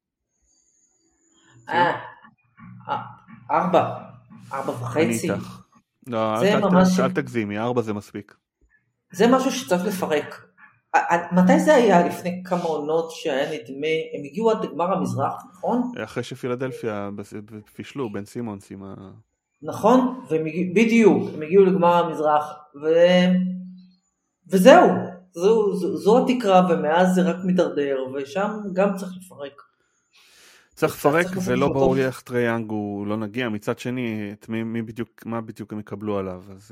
4.5. אני איתך. לא, אל תגזימי, 4 זה מספיק. זה משהו שצריך לפרק. מתי זה היה? לפני כמה עונות שהיה נדמה, הם הגיעו עד לגמר המזרח, נכון? אחרי שפילדלפיה פישלו, בן סימונס עם ה... נכון, בדיוק, הם הגיעו לגמר המזרח, וזהו, זו התקרה, ומאז זה רק מתדרדר, ושם גם צריך לפרק. צריך לפרק, ולא ברור לי איך טרייאנג הוא לא נגיע, מצד שני, מה בדיוק הם יקבלו עליו, אז...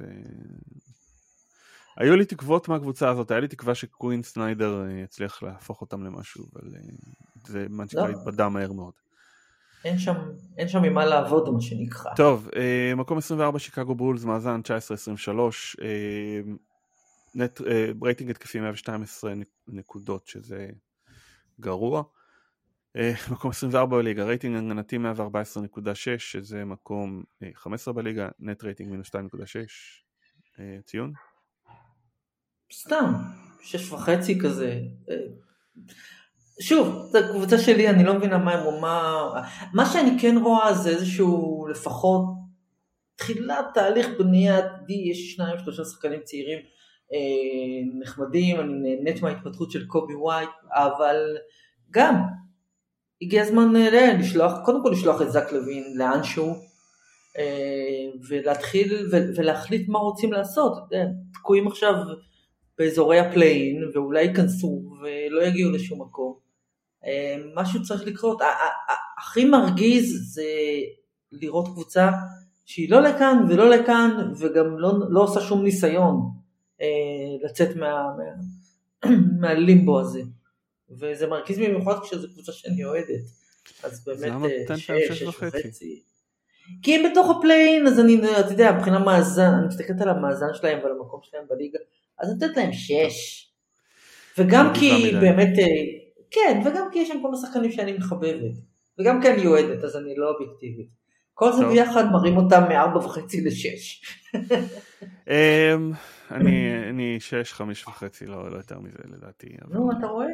היו לי תקוות מהקבוצה הזאת, היה לי תקווה שקווין סניידר יצליח להפוך אותם למשהו, אבל זה מה שנקרא התבדה מהר מאוד. אין שם ממה לעבוד, מה שנקרא. טוב, מקום 24 שיקגו בולס, מאזן 19-23, רייטינג התקפי 112 נקודות, שזה גרוע. מקום 24 בליגה, רייטינג הגנתי 114.6, שזה מקום 15 בליגה, נט רייטינג מינוס 2.6, ציון? סתם, 6.5 כזה. שוב, זו קבוצה שלי, אני לא מבינה מה שאני כן רואה זה איזשהו לפחות תחילת תהליך בניית יש 2-3 שחקנים צעירים נחמדים, אני נהנית מההתפתחות של קובי ווייט, אבל גם הגיע הזמן קודם כל לשלוח את זק לוין לאנשהו, ולהתחיל ולהחליט מה רוצים לעשות. תקועים עכשיו באזורי הפליין, ואולי ייכנסו ולא יגיעו לשום מקום. משהו צריך לקרות. הכי מרגיז זה לראות קבוצה שהיא לא לכאן ולא לכאן, וגם לא עושה שום ניסיון לצאת מהלימבו הזה. וזה מרגיז במיוחד כשזו קבוצה שאני אוהדת. אז באמת 6.5. כי הם בתוך הפליין, אז אתה יודע, מבחינה מאזן, אני מסתכלת על המאזן שלהם ועל המקום שלהם בליגה, אז נתת להם 6. וגם כי באמת, כן, וגם כי יש שם כל השחקנים שאני מחבבת. וגם כי אני אוהדת, אז אני לא אובייקטיבית. כל זה ביחד מראים אותם מ4.5 ל6. אני 6, 5.5, לא יותר מזה לדעתי. נו, אתה רואה?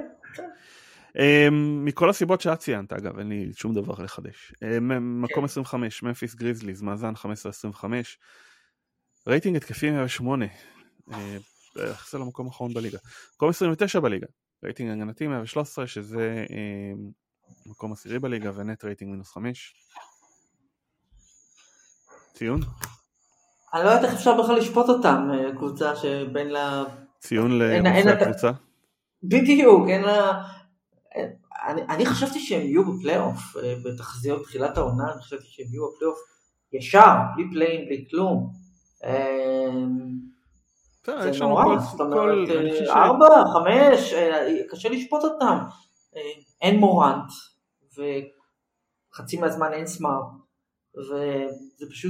מכל הסיבות שאת ציינת, אגב, אין לי שום דבר לחדש. מקום 25, ממפיס גריזליז, מאזן 15-25, רייטינג התקפי 108, זה לא מקום אחרון בליגה. מקום 29 בליגה, רייטינג הגנתי 113, שזה מקום 10 בליגה, ונט רייטינג מינוס 5. ציון? אני לא יודעת איך אפשר בכלל לשפוט אותם, קבוצה שבין לה... ציון לרופא הקבוצה? בדיוק, אין לה... אני חשבתי שהם יהיו בפלייאוף, בתחזיות תחילת העונה, אני חשבתי שהם יהיו בפלייאוף ישר, בלי פליין, בלי כלום. זה נורא, זאת אומרת, 4, 5, קשה לשפוט אותם. אין מורנט, וחצי מהזמן אין סמארט, וזה פשוט,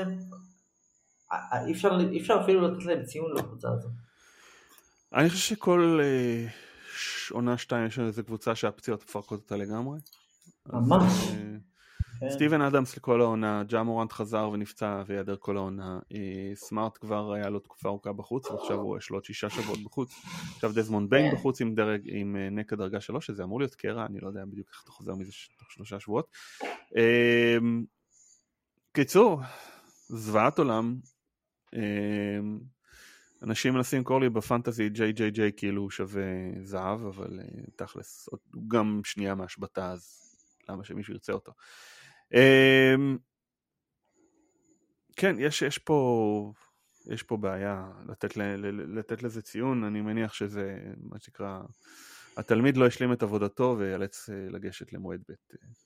אי אפשר אפילו לתת להם ציון לקבוצה הזאת. אני חושב שכל עונה 2 יש איזו קבוצה שהפציעות מפרקות אותה לגמרי. ממש. סטיבן אדמס לכל העונה, ג'ה מורנט חזר ונפצע ויעדר כל העונה, סמארט כבר היה לו תקופה ארוכה בחוץ, ועכשיו יש לו עוד 6 שבועות בחוץ, עכשיו דזמונד ביין בחוץ עם נקע דרגה 3, שזה אמור להיות קרע, אני לא יודע בדיוק איך אתה חוזר מזה תוך 3 שבועות. קיצור, זוועת עולם, אנשים מנסים לקרוא לי בפנטזי JJJ כאילו הוא שווה זהב, אבל תכלס, הוא גם שנייה מהשבטה, אז למה שמישהו ירצה אותו. כן, יש פה בעיה לתת לזה ציון, אני מניח שזה מה שנקרא, התלמיד לא השלים את עבודתו ויאלץ לגשת למועד ב'.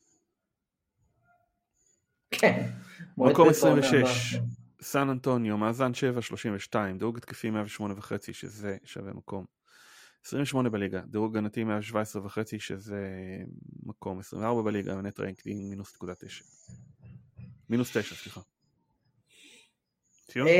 כן. מקום 26, סן אנטוניו, מאזן 7.32, דירוג התקפי 108.5, שזה שווה מקום 28 בליגה, דירוג הגנתי 117.5, שזה מקום 24 בליגה, נט ריינקינג מינוס 9. מינוס 9, סליחה. ציון?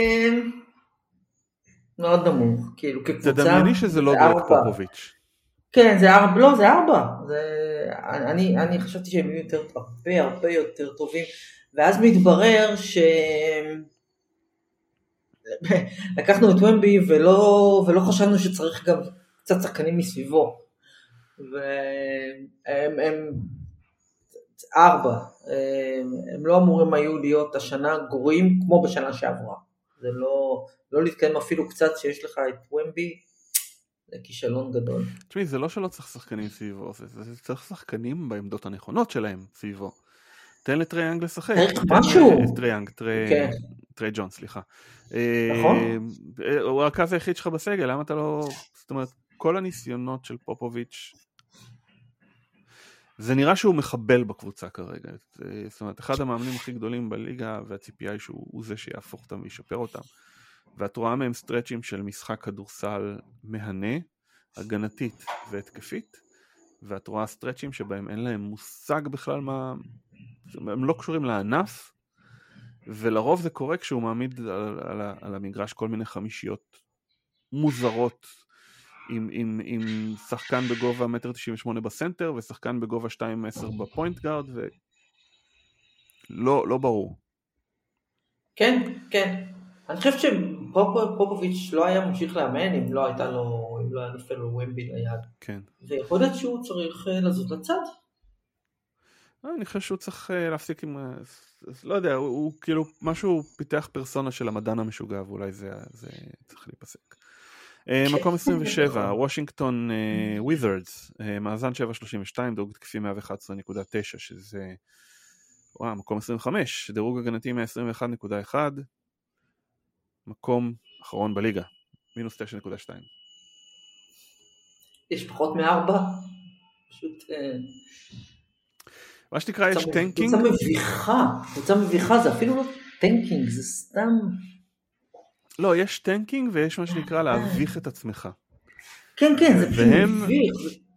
מאוד נמוך, כאילו כקבוצה. תדמייני שזה לא גרג פופוביץ'. כן, זה 4, לא, זה 4. אני חשבתי שהם יהיו הרבה יותר טובים, ואז מתברר לקחנו את ומבי ולא חשבנו שצריך גם קצת שחקנים מסביבו. והם 4. הם לא אמורים היו להיות השנה גרועים כמו בשנה שעברה. זה לא להתקיים אפילו קצת שיש לך את ומבי, זה כישלון גדול. תשמעי, זה לא שלא צריך שחקנים סביבו, זה צריך שחקנים בעמדות הנכונות שלהם סביבו. תן לטרייאנג לשחק. צריך משהו. טריי ג'ון, סליחה. נכון. הוא הרכז היחיד שלך בסגל, למה אתה לא... זאת אומרת, כל הניסיונות של פופוביץ', זה נראה שהוא מחבל בקבוצה כרגע. זאת אומרת, אחד המאמנים הכי גדולים בליגה, והציפייה היא שהוא זה שיהפוך אותם וישפר אותם. ואת רואה מהם סטרצ'ים של משחק כדורסל מהנה, הגנתית והתקפית, ואת רואה סטרצ'ים שבהם אין להם מושג בכלל מה... הם לא קשורים לענף, ולרוב זה קורה כשהוא מעמיד על המגרש כל מיני חמישיות מוזרות, עם שחקן בגובה 1.98 בסנטר, ושחקן בגובה 2.10 בפוינט גארד, ולא ברור. כן. אני חושב שפופוביץ' לא היה ממשיך לאמן אם לא היה נופל לו ומבי ליד. כן. ויכול להיות שהוא צריך לזוז לצד. אני חושב שהוא צריך להפסיק עם... לא יודע, הוא כאילו משהו פיתח פרסונה של המדען המשוגע, ואולי זה צריך להיפסק. מקום 27, וושינגטון וויזרדס, מאזן 7.32, דירוג תקפי 111.9, שזה... מקום 25, דירוג הגנתי 121.1, מקום אחרון בליגה, מינוס 9.2. יש פחות מ4? פשוט... מה שתקרא, יש טנקינג? קבוצה מביכה, זה אפילו לא טנקינג, זה סתם... לא, יש טנקינג ויש מה שנקרא להביך את עצמך. כן, זה פשוט מביך.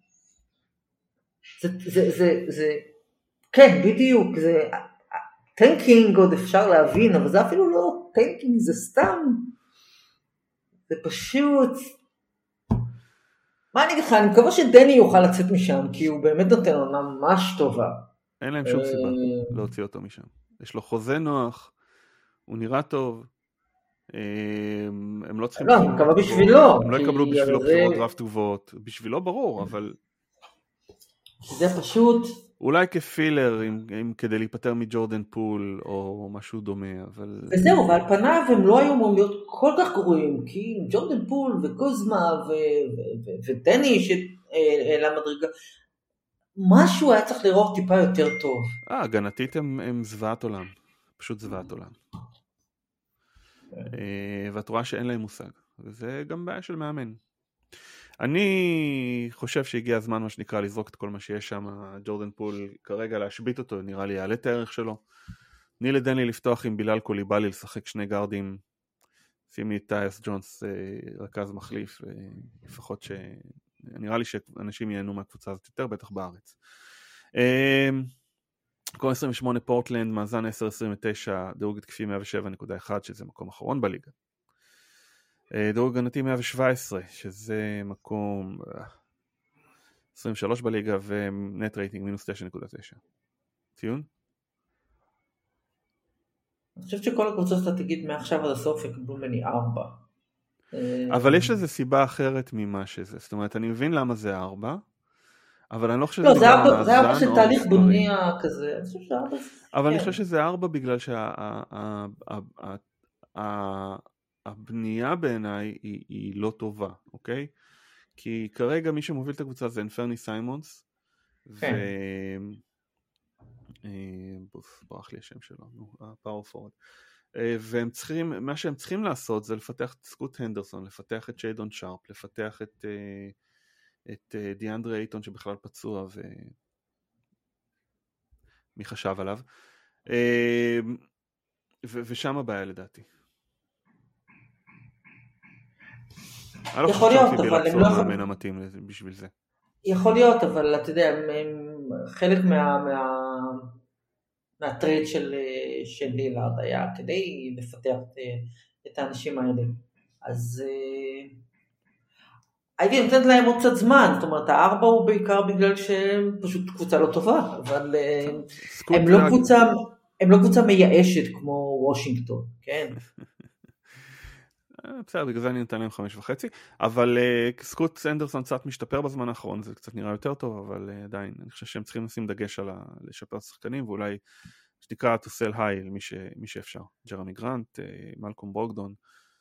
זה... כן, בדיוק, זה... טנקינג עוד אפשר להבין, אבל זה אפילו לא טנקינג, זה סתם... זה פשוט... מה אני אגיד לך, אני מקווה שדני יוכל לצאת משם, כי הוא באמת נותן עונה ממש טובה. אין להם שום סיבה להוציא אותו משם. יש לו חוזה נוח, הוא נראה טוב, הם לא צריכים... לא, אני מקווה בשבילו. הם לא יקבלו בשבילו בחירות דראפט גבוהות, בשבילו ברור, אבל... זה פשוט... אולי כפילר, כדי להיפטר מג'ורדן פול, או משהו דומה, אבל... וזהו, ועל פניו הם לא היו אמורים להיות כל כך גרועים, כי ג'ורדן פול וקוזמה ודני שהעלה מדרגה, משהו היה צריך לראות טיפה יותר טוב. הגנתית הם זוועת עולם, פשוט זוועת עולם. ואת רואה שאין להם מושג, וזה גם בעיה של מאמן. אני חושב שהגיע הזמן מה שנקרא לזרוק את כל מה שיש שם, ג'ורדן פול כרגע להשבית אותו, נראה לי יעלה את הערך שלו. תני לדני לפתוח עם בילאל קוליבאלי, לשחק שני גארדים, שים לי את טייס ג'ונס רכז מחליף, לפחות נראה לי שאנשים ייהנו מהקבוצה הזאת יותר, בטח בארץ. מקום 28 פורטלנד, מאזן 10.29, דירוג התקפי 107.1, שזה מקום אחרון בליגה. דירוג הגנתי 117, שזה מקום 23 בליגה, ונט רייטינג מינוס 9.9. ציון? אני חושבת שכל הקבוצות אתה תגיד מעכשיו עד הסוף יקבלו ממני 4. אבל יש לזה סיבה אחרת ממה שזה. זאת אומרת, אני מבין למה זה 4, אבל אני לא חושב שזה... לא, זה 4 של תהליך בנייה כזה. אני חושב שזה 4. אבל אני חושב שזה 4 בגלל הבנייה בעיניי היא לא טובה, אוקיי? כי כרגע מי שמוביל את הקבוצה זה אנפרני סיימונס, ברח לי השם שלו, הפאור פורד. והם צריכים, מה שהם צריכים לעשות זה לפתח את סקוט הנדרסון, לפתח את שיידון שרפ, לפתח את דיאנדרה אייטון שבכלל פצוע ומי חשב עליו. ושם הבעיה לדעתי. אני לא חושב שצ'לסי בלצור המאמן המתאים בשביל זה. יכול להיות, אבל אתה יודע, חלק מהטרייד של לילארד היה כדי לפתח את האנשים האלה. אז הייתי נותנת להם עוד קצת זמן, זאת אומרת, הארבע הוא בעיקר בגלל שהם פשוט קבוצה לא טובה, אבל הם לא קבוצה מייאשת כמו וושינגטון, כן? בסדר, בגלל זה אני נותן להם 5.5, אבל סקוט סנדרסון קצת משתפר בזמן האחרון, זה קצת נראה יותר טוב, אבל עדיין, אני חושב שהם צריכים לשים דגש על לשפר שחקנים, ואולי שנקרא to sell high, מי שאפשר. ג'רמי גרנט, מלקום ברוגדון.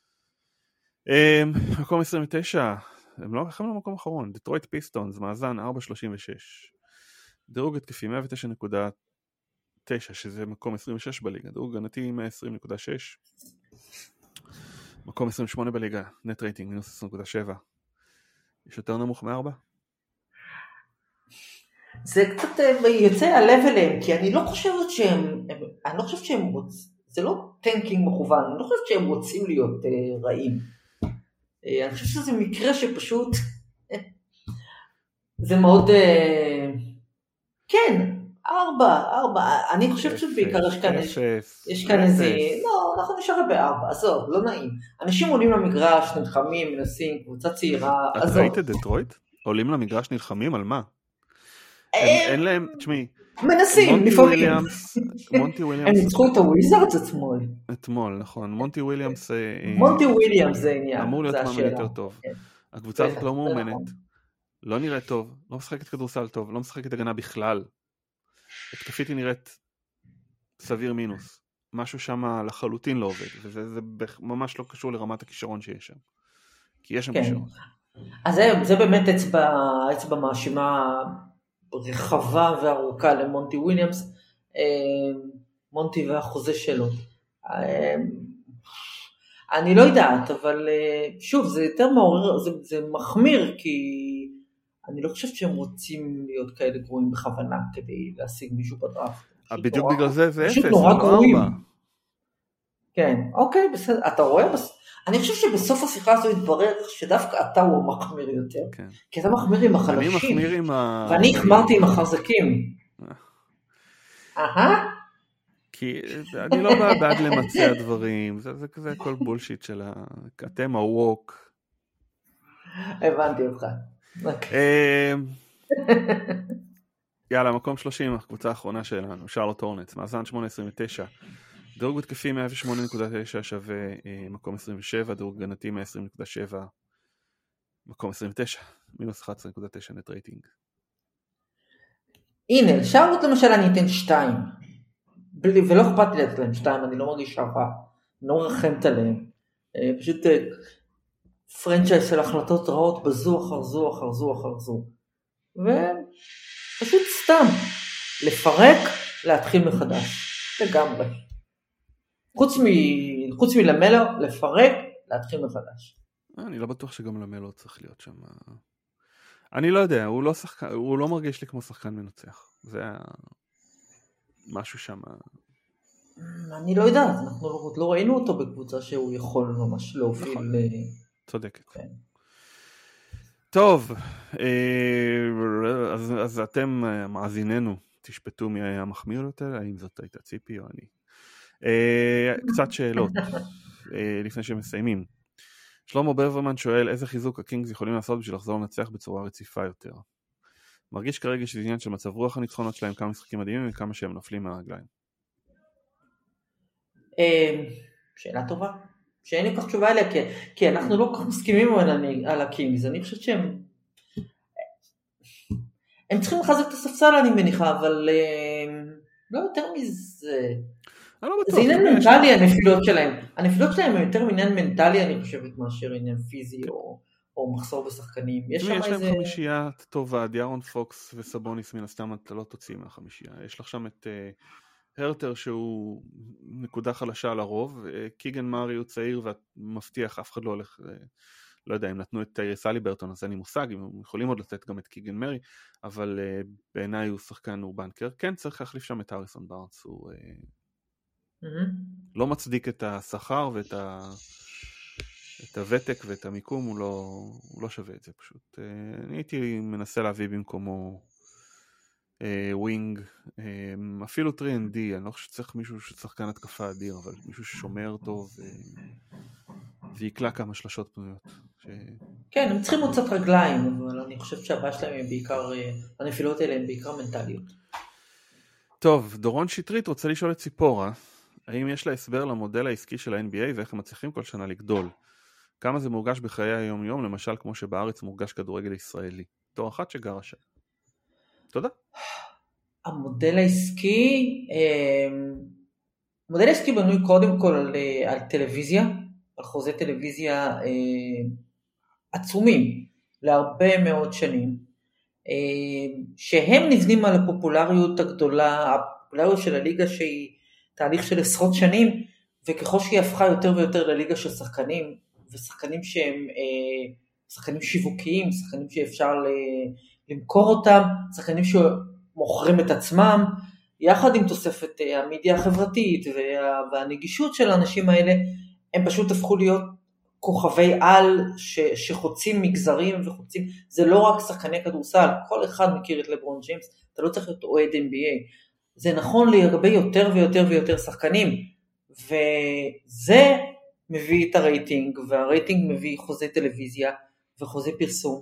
מקום 29, הם לא במקום האחרון, דטרויט פיסטונס, מאזן 4.36, דירוג התקפי 109.9, שזה מקום 26 בליגה, דירוג הגנתי 120.6, מקום 28 בליגה, נט רייטינג מינוס 20.7. יש יותר נמוך מ-4? זה קצת יוצא הלב אליהם, כי אני לא חושבת שהם רוצים, זה לא טנקינג מכוון, אני לא חושבת שהם רוצים להיות רעים. אני חושבת שזה מקרה שפשוט, זה מאוד, כן, 4, אני חושבת שבעיקר יש כאן איזה, לא, אנחנו נשאר ב4, עזוב, לא נעים. אנשים עולים למגרש, נלחמים, מנסים, קבוצה צעירה, עזוב. את ראית את דטרויט? עולים למגרש נלחמים על מה? אין להם, תשמעי, מנסים, לפעמים. מונטי וויליאמס. הם ניצחו את הוויזארדס אתמול, נכון. מונטי וויליאמס זה עניין. אמור להיות מאמן יותר טוב. הקבוצה הזאת לא מאומנת, לא נראית טוב, לא משחקת כדורסל טוב, לא משחקת הגנה בכלל. התקפית היא נראית סביר מינוס. משהו שם לחלוטין לא עובד, וזה ממש לא קשור לרמת הכישרון שיש שם. כי יש שם כישרון. אז זה באמת אצבע מאשימה רחבה וארוכה למונטי וויליאמס, מונטי והחוזה שלו. אני לא יודעת, אבל שוב, זה יותר מעורר, זה מחמיר, כי אני לא חושבת שהם רוצים להיות כאלה גרועים בכוונה, כדי להשיג מישהו בדראפט. בדיוק בגלל זה 0, פשוט נורא גרועים. כן, אוקיי, בסדר, אתה רואה? אני חושב שבסוף השיחה הזו התברר שדווקא אתה הוא המחמיר יותר, כן. כי אתה מחמיר עם החלשים, אני מחמיר עם ואני החמרתי עם החזקים. כי אני לא בעד למצע הדברים, זה כזה הכל בולשיט של אתם הווק. הבנתי אותך. יאללה, מקום 30, הקבוצה האחרונה שלנו, שרלוט הורנטס, מאזן 8.29, דירוג התקפי 108.9 שווה מקום 27, דירוג הגנתי 120.7, מקום 29, מינוס 11.9 נט רייטינג. הנה, שרלוט למשל אני אתן 2, ולא אכפת לי לתת להם 2, אני לא מרגיש רע, אני לא מרחמת עליהם, פשוט פרנצ'ייז של החלטות רעות בזו אחר זו אחר זו אחר זו, ופשוט סתם לפרק, להתחיל מחדש, לגמרי. חוץ מלמלו, לפרק, להתחיל מחדש. אני לא בטוח שגם למלו צריך להיות שם. אני לא יודע, הוא לא מרגיש לי כמו שחקן מנצח. זה משהו שם. אני לא יודעת, אנחנו לא ראינו אותו בקבוצה שהוא יכול ממש להוביל. נכון, צודקת. טוב, אז אתם מאזיננו, תשפטו מי היה מחמיר יותר, האם זאת הייתה ציפי או אני. קצת שאלות לפני שמסיימים. שלמה ברברמן שואל איזה חיזוק הקינגס יכולים לעשות בשביל לחזור לנצח בצורה רציפה יותר. מרגיש כרגע שזה עניין של מצב רוח הניצחונות שלהם, כמה משחקים מדהימים וכמה שהם נופלים מהרגליים. שאלה טובה, שאין לי כך תשובה אליה, כי אנחנו לא כל כך מסכימים על הקינגס. אני חושבת שהם צריכים לחזק את הספסל, אני מניחה, אבל לא יותר מזה. זה עניין מנטלי, הנפילות שלהם. הנפילות שלהם הם יותר עניין מנטלי, אני חושבת, מאשר עניין פיזי או מחסור בשחקנים. יש להם חמישייה טובה, דיארון פוקס וסבוניס, מן הסתם אתה לא תוציא מהחמישייה. יש לך שם את הרטר שהוא נקודה חלשה לרוב, קיגן מארי הוא צעיר ומבטיח, אף אחד לא הולך, לא יודע, אם נתנו את טיירס אליברטון, אז אין לי מושג, אם יכולים עוד לתת גם את קיגן מארי, אבל בעיניי הוא שחקן אורבנקר. כן, צריך להחליף שם את הריסון בארנס, הוא לא מצדיק את השכר ואת את הוותק ואת המיקום הוא לא שווה את זה פשוט. אני הייתי מנסה להביא במקומו ווינג, אפילו 3&D, אני לא חושב שצריך מישהו ששחקן התקפה אדיר, אבל מישהו ששומר טוב ויקלה כמה שלשות פנויות. כן, הם צריכים מוצאת רגליים, אבל אני חושב שהבעיה שלהם הם בעיקר, הנפילות האלה הם בעיקר מנטליות. טוב, דורון שטרית רוצה לשאול את ציפורה, האם יש לה הסבר למודל העסקי של ה-NBA ואיך הם מצליחים כל שנה לגדול? כמה זה מורגש בחיי היום-יום, למשל כמו שבארץ מורגש כדורגל ישראלי? תור אחת שגרה שם. תודה. המודל העסקי בנוי קודם כל על טלוויזיה, על חוזי טלוויזיה עצומים להרבה מאוד שנים, שהם נבנים על הפופולריות הגדולה, הפופולריות של הליגה שהיא תהליך של עשרות שנים, וככל שהיא הפכה יותר ויותר לליגה של שחקנים, ושחקנים שהם שחקנים שיווקיים, שחקנים שאפשר למכור אותם, שחקנים שמוכרים את עצמם, יחד עם תוספת המדיה החברתית והנגישות של האנשים האלה, הם פשוט הפכו להיות כוכבי על שחוצים מגזרים וחוצים, זה לא רק שחקני כדורסל, כל אחד מכיר את לברון ג'יימס, אתה לא צריך להיות אוהד NBA, זה נכון לגבי יותר ויותר ויותר שחקנים, וזה מביא את הרייטינג, והרייטינג מביא חוזי טלוויזיה וחוזי פרסום.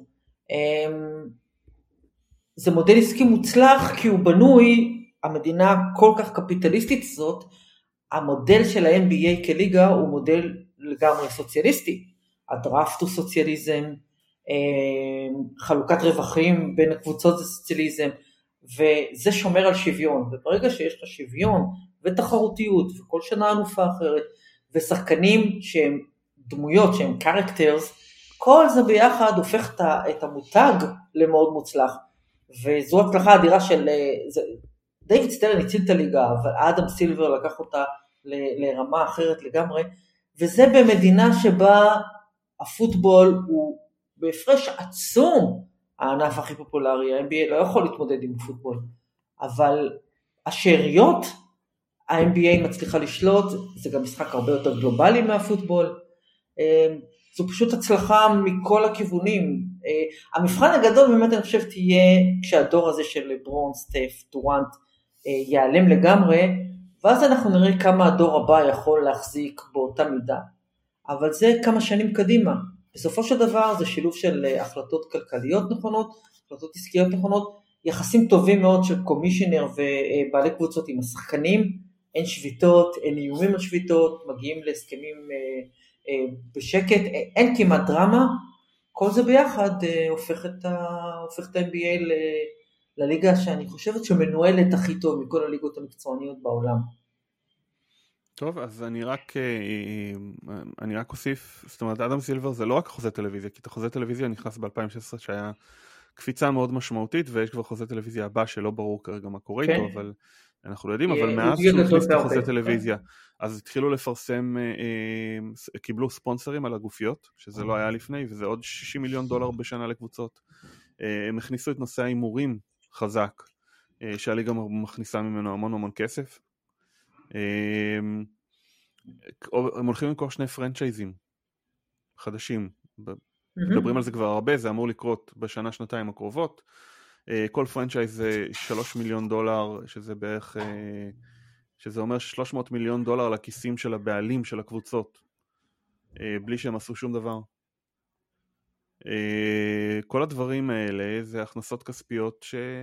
זה מודל עסקי מוצלח כי הוא בנוי, המדינה כל כך קפיטליסטית זאת, המודל של ה-NBA כליגה הוא מודל לגמרי סוציאליסטי, הדראפט הוא סוציאליזם, חלוקת רווחים בין הקבוצות זה סוציאליזם, וזה שומר על שוויון, וברגע שיש לך שוויון ותחרותיות וכל שנה ענופה אחרת, ושחקנים שהם דמויות, שהם characters, כל זה ביחד הופך את המותג למאוד מוצלח, וזו הצלחה אדירה של, דיוויד סטרן הציל את הליגה, אבל אדם סילבר לקח אותה לרמה אחרת לגמרי, וזה במדינה שבה הפוטבול הוא בהפרש עצום, הענף הכי פופולרי, ה-NBA לא יכול להתמודד עם פוטבול, אבל השאריות, ה-NBA מצליחה לשלוט, זה גם משחק הרבה יותר גלובלי מהפוטבול, זו פשוט הצלחה מכל הכיוונים, המבחן הגדול באמת אני חושב תהיה, כשהדור הזה של לברון, סטף, דורנט, ייעלם לגמרי, ואז אנחנו נראה כמה הדור הבא יכול להחזיק באותה מידה, אבל זה כמה שנים קדימה, בסופו של דבר זה שילוב של החלטות כלכליות נכונות, החלטות עסקיות נכונות, יחסים טובים מאוד של קומישיונר ובעלי קבוצות עם השחקנים, אין שביתות, אין איומים על שביתות, מגיעים להסכמים בשקט, אין כמעט דרמה, כל זה ביחד הופך את ה-NBA לליגה שאני חושבת שמנוהלת הכי טוב מכל הליגות המקצועניות בעולם. טוב, אז אני רק אוסיף, זאת אומרת, אדם סילבר זה לא רק חוזה טלוויזיה, כי את החוזה טלוויזיה נכנס ב-2016 שהיה קפיצה מאוד משמעותית, ויש כבר חוזה טלוויזיה הבא שלא ברור כרגע מה קורה איתו, אבל אנחנו לא יודעים, אבל מאז שהוא הכניס את החוזה טלוויזיה, אז התחילו לפרסם, קיבלו ספונסרים על הגופיות, שזה לא היה לפני, וזה עוד $60 מיליון בשנה לקבוצות. הם הכניסו את נושא האימורים חזק, שהליגה מכניסה ממנו המון כסף. הם הולכים למכור 2 פרנצ'ייזים חדשים, מדברים על זה כבר הרבה, זה אמור לקרות בשנה שנתיים הקרובות, כל פרנצ'ייז זה $3 מיליון, שזה בערך, שזה אומר $300 מיליון לכיסים של הבעלים של הקבוצות, בלי שהם עשו שום דבר. כל הדברים האלה זה הכנסות כספיות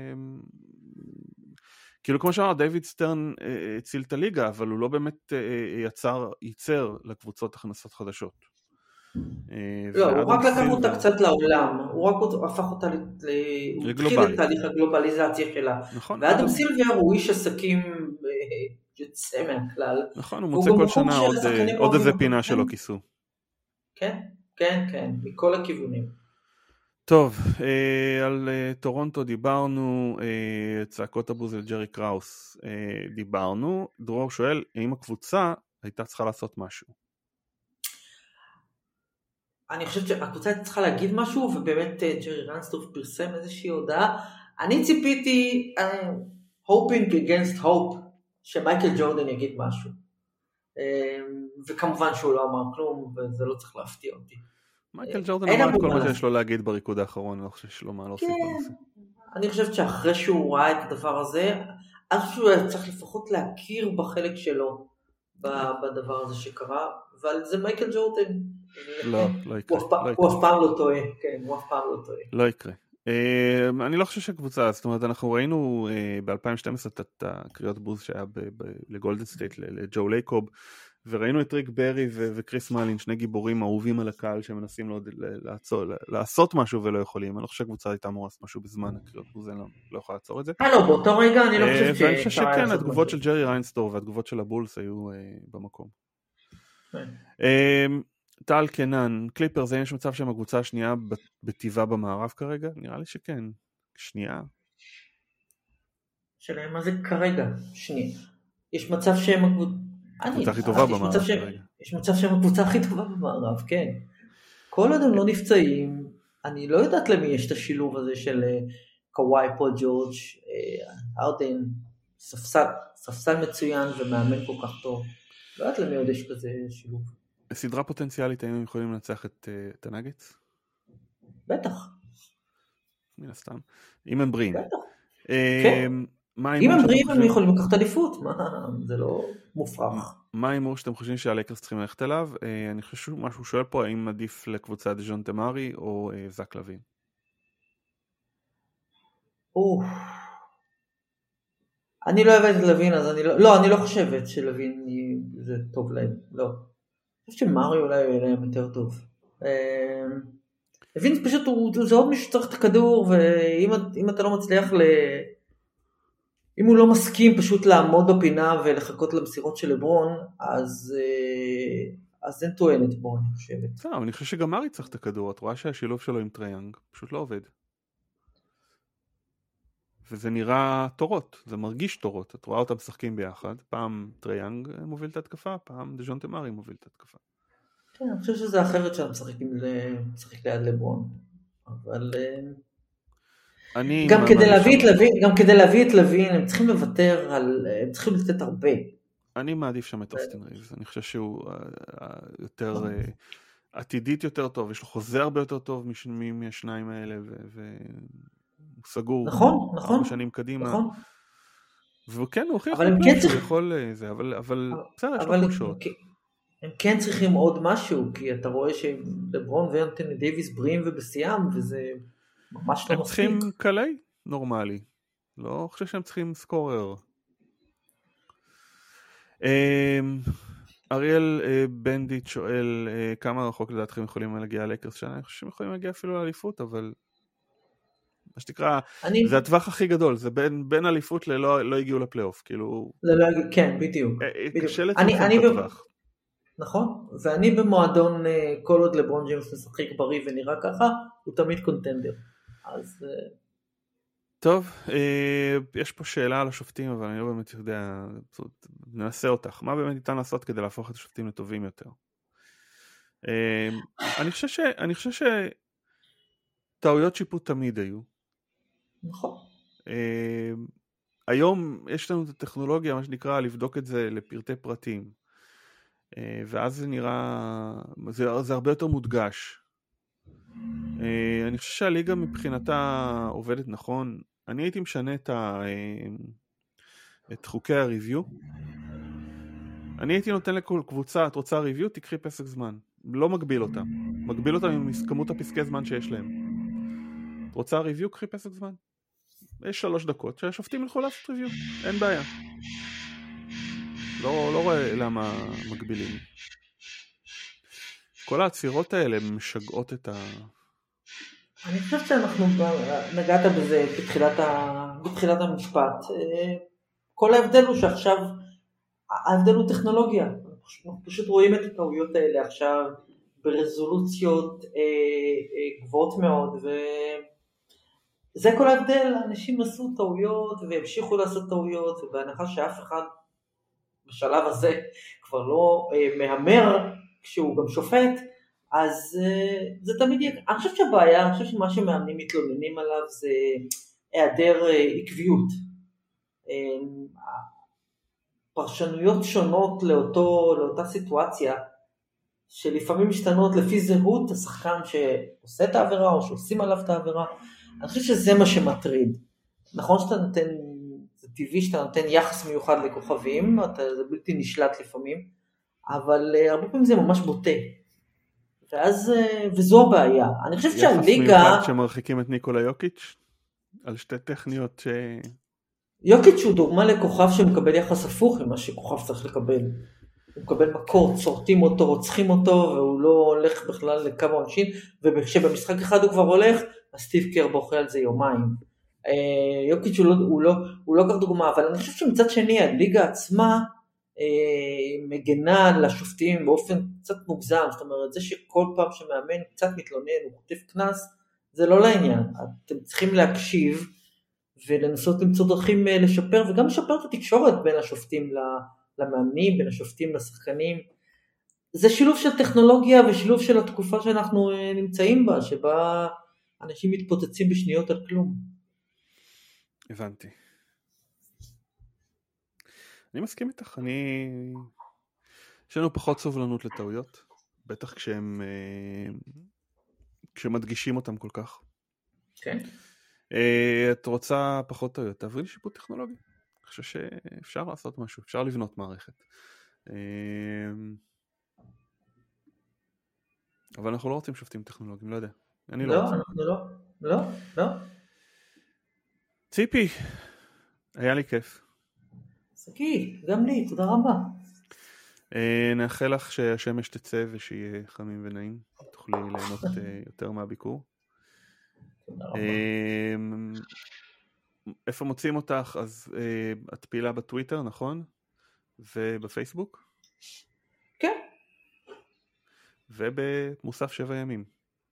כאילו כמו שאמר, דיוויד סטרן הציל את הליגה, אבל הוא לא באמת ייצר לקבוצות הכנסות חדשות. לא, הוא רק לקח אותה קצת לעולם, הוא רק הפך אותה, הוא התחיל את תהליך הגלובליזציה שלה. ואדם סילבר הוא איש עסקים יוצא מהכלל. נכון, הוא מוצא כל שנה עוד איזה פינה שלו כיסו. כן, מכל הכיוונים. טוב, על טורונטו דיברנו, צעקות הבוז לג'רי קראוס דיברנו, דרור שואל, האם הקבוצה הייתה צריכה לעשות משהו? אני חושבת שהקבוצה הייתה צריכה להגיד משהו, ובאמת ג'רי רנסדורף פרסם איזושהי הודעה, אני ציפיתי, hoping against hope, שמייקל ג'ורדן יגיד משהו. וכמובן שהוא לא אמר כלום, וזה לא צריך להפתיע אותי. מייקל ג'ורדן אמר את כל מה שיש לו להגיד בריקוד האחרון, אני לא חושב שיש לו מה להוסיף בנושא. אני חושבת שאחרי שהוא ראה את הדבר הזה, אז שהוא צריך לפחות להכיר בחלק שלו בדבר הזה שקרה, אבל זה מייקל ג'ורדן. לא יקרה. הוא אף פעם לא טועה, כן, הוא אף פעם לא טועה. לא יקרה. אני לא חושב שהקבוצה, זאת אומרת, אנחנו ראינו ב-2012 את הקריאות בוז שהיה לגולדן סטייט, לג'ו לייקוב, וראינו את ריק ברי וקריס מלין, שני גיבורים אהובים על הקהל שמנסים לעשות משהו ולא יכולים. אני לא חושב שהקבוצה הייתה אמורה לעשות משהו בזמן הקריאות בוז, אני לא יכול לעצור את זה. לא, באותו רגע אני לא חושב ואני חושב שכן, התגובות של ג'רי ריינסטור והתגובות של הבולס היו במקום. טל קנן, קליפר, זה יש מצב שהם הקבוצה השנייה בטבעה במערב כרגע? נראה לי שכן. שנייה. שלהם, מה זה כרגע? שנייה. יש מצב שהם הקבוצה הכי טובה במערב כרגע. יש מצב שהם הקבוצה הכי טובה במערב, כן. כל עוד הם לא נפצעים, אני לא יודעת למי יש את השילוב הזה של קוואי, פול ג'ורג', ארדן, ספסל מצוין ומאמן כל כך טוב. לא יודעת למי עוד יש כזה שילוב. סדרה פוטנציאלית, האם הם יכולים לנצח את הנאגטס? בטח. מן הסתם. אם הם בריאים. בטח. כן. אם הם בריאים הם יכולים לקחת אליפות, זה לא מופרך. מה האימור שאתם חושבים שהלייקרס צריכים ללכת אליו? אני חושב שמשהו שואל פה, האם עדיף לקבוצה דז'ון תמרי או זק לוין? אני לא אוהב את לוין, אז אני לא חושבת שלוין זה טוב להם, לא. אני חושבת שמרי אולי יהיה להם יותר טוב. לוין פשוט, זה עוד מישהו שצריך את הכדור, ואם אתה לא מצליח אם הוא לא מסכים פשוט לעמוד בפינה ולחכות למסירות של לברון, אז אין טוענת בו, אני חושבת. אבל אני חושב שגם מרי צריך את הכדור, את רואה שהשילוב שלו עם טרייאנג פשוט לא עובד. וזה נראה תורות, זה מרגיש תורות, את רואה אותם משחקים ביחד, פעם טרייאנג מוביל את התקפה, פעם דז'ון תמרי מוביל את התקפה. כן, אני חושב שזה אחרת שאתה משחק ליד לברון, אבל גם כדי להביא את לוין, הם צריכים לוותר הם צריכים לתת הרבה. אני מעדיף שם את אוסטין ריבס, אני חושב שהוא יותר עתידית יותר טוב, יש לו חוזה הרבה יותר טוב מהשניים האלה, הוא סגור. נכון. 4 שנים קדימה. נכון. וכן, הוא הוכיח שהוא יכול זה, אבל בסדר, יש לו חולשות. הם כן צריכים עוד משהו, כי אתה רואה שלברון ואנתוני דייביס בריאים ובסיים, וזה ממש לא מספיק. הם צריכים קלי נורמלי. לא חושב שהם צריכים סקורר. אריאל בנדיט שואל כמה רחוק לדעתכם יכולים להגיע ללייקרס שנה. אני חושב שהם יכולים להגיע אפילו לאליפות, אבל מה שתקרא, זה הטווח הכי גדול, זה בין אליפות לא הגיעו לפלייאוף, כאילו כן, בדיוק. קשה לצמצם את הטווח. נכון, ואני במועדון כל עוד לברון ג'יימס משחק בריא ונראה ככה, הוא תמיד קונטנדר. אז טוב, יש פה שאלה על השופטים, אבל אני לא באמת יודע, ננסה אותך. מה באמת ניתן לעשות כדי להפוך את השופטים לטובים יותר? אני חושב שטעויות שיפוט תמיד היו. נכון. היום יש לנו את הטכנולוגיה, מה שנקרא, לבדוק את זה לפרטי פרטים. ואז זה נראה, זה הרבה יותר מודגש. אני חושב שהליגה מבחינתה עובדת נכון. אני הייתי משנה את חוקי הריוויו. אני הייתי נותן לכל קבוצה, את רוצה ריוויו, תקחי פסק זמן. לא מגביל אותם. מגביל אותם עם כמות הפסקי זמן שיש להם. את רוצה ריוויו, קחי פסק זמן. יש 3 דקות שהשופטים ילכו לעשות ריוויו. אין בעיה. לא רואה למה מגבילים. כל העצירות האלה משגעות את אני חושב שאנחנו נגעת בזה בתחילת המשפט. כל ההבדל הוא שעכשיו, ההבדל הוא טכנולוגיה. אנחנו פשוט רואים את הטעויות האלה עכשיו ברזולוציות גבוהות מאוד, וזה כל ההבדל. אנשים עשו טעויות והמשיכו לעשות טעויות, ובהנחה שאף אחד בשלב הזה כבר לא מהמר כשהוא גם שופט, אז זה תמיד יהיה. אני חושב שהבעיה, אני חושב שמה שמאמנים מתלוננים עליו זה היעדר עקביות. פרשנויות שונות לאותה סיטואציה, שלפעמים משתנות לפי זהות השחקן שעושה את העבירה, או שעושים עליו את העבירה. אני חושב שזה מה שמטריד. נכון שאתה נותן, זה טבעי שאתה נותן יחס מיוחד לכוכבים, זה בלתי נשלט לפעמים, אבל הרבה פעמים זה ממש בוטה. וזו הבעיה. אני חושב שהליגה... יחס מיוחד שמרחיקים את ניקולה יוקיץ' על שתי טכניות ש... יוקיץ' הוא דוגמה לכוכב שמקבל יחס הפוך ממה שכוכב צריך לקבל. הוא מקבל מקור, צורטים אותו, רוצחים אותו, והוא לא הולך בכלל לקו העונשין, וכשבמשחק אחד הוא כבר הולך, אז סטיב קר בוכה על זה יומיים. יוקיץ' הוא לא כך דוגמה, אבל אני חושב שמצד שני, הליגה עצמה מגנה לשופטים באופן קצת מוגזם, זאת אומרת, זה שכל פעם שמאמן קצת מתלונן, הוא חוטף כנס, זה לא לעניין. אתם צריכים להקשיב, ולנסות למצוא דרכים לשפר, וגם לשפר את התקשורת בין השופטים למאמנים, בין השופטים לשחקנים. זה שילוב של טכנולוגיה ושילוב של התקופה שאנחנו נמצאים בה, שבה אנשים מתפוצצים בשניות על כלום. הבנתי. אני מסכים איתך, יש לנו פחות סובלנות לטעויות, בטח כשמדגישים אותם כל כך. כן. את רוצה פחות טעויות, תעברי לשיפוט טכנולוגי. אני חושב שאפשר לעשות משהו, אפשר לבנות מערכת. אבל אנחנו לא רוצים שופטים טכנולוגיים, לא יודע. אני לא רוצה. לא. ציפי, היה לי כיף. סקי, גם לי, תודה רבה. נאחל לך שהשמש תצא ושיהיה חמים ונעים. תוכלי ליהנות יותר מהביקור. תודה רבה. איפה מוצאים אותך? אז את פעילה בטוויטר, נכון? ובפייסבוק? כן. ובמוסף 7 ימים.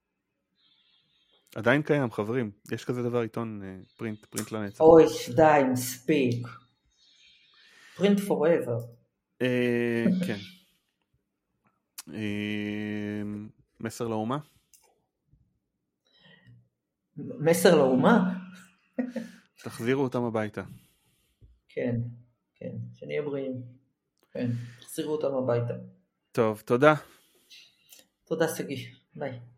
עדיין קיים, חברים. יש כזה דבר עיתון פרינט לנצח. אוי, די, מספיק. פרינט פוראבר. כן. מסר לאומה? מסר לאומה? תחזירו אותם הביתה. כן, שנהיה בריאים. כן, תחזירו אותם הביתה. טוב, תודה. תודה סגי, ביי.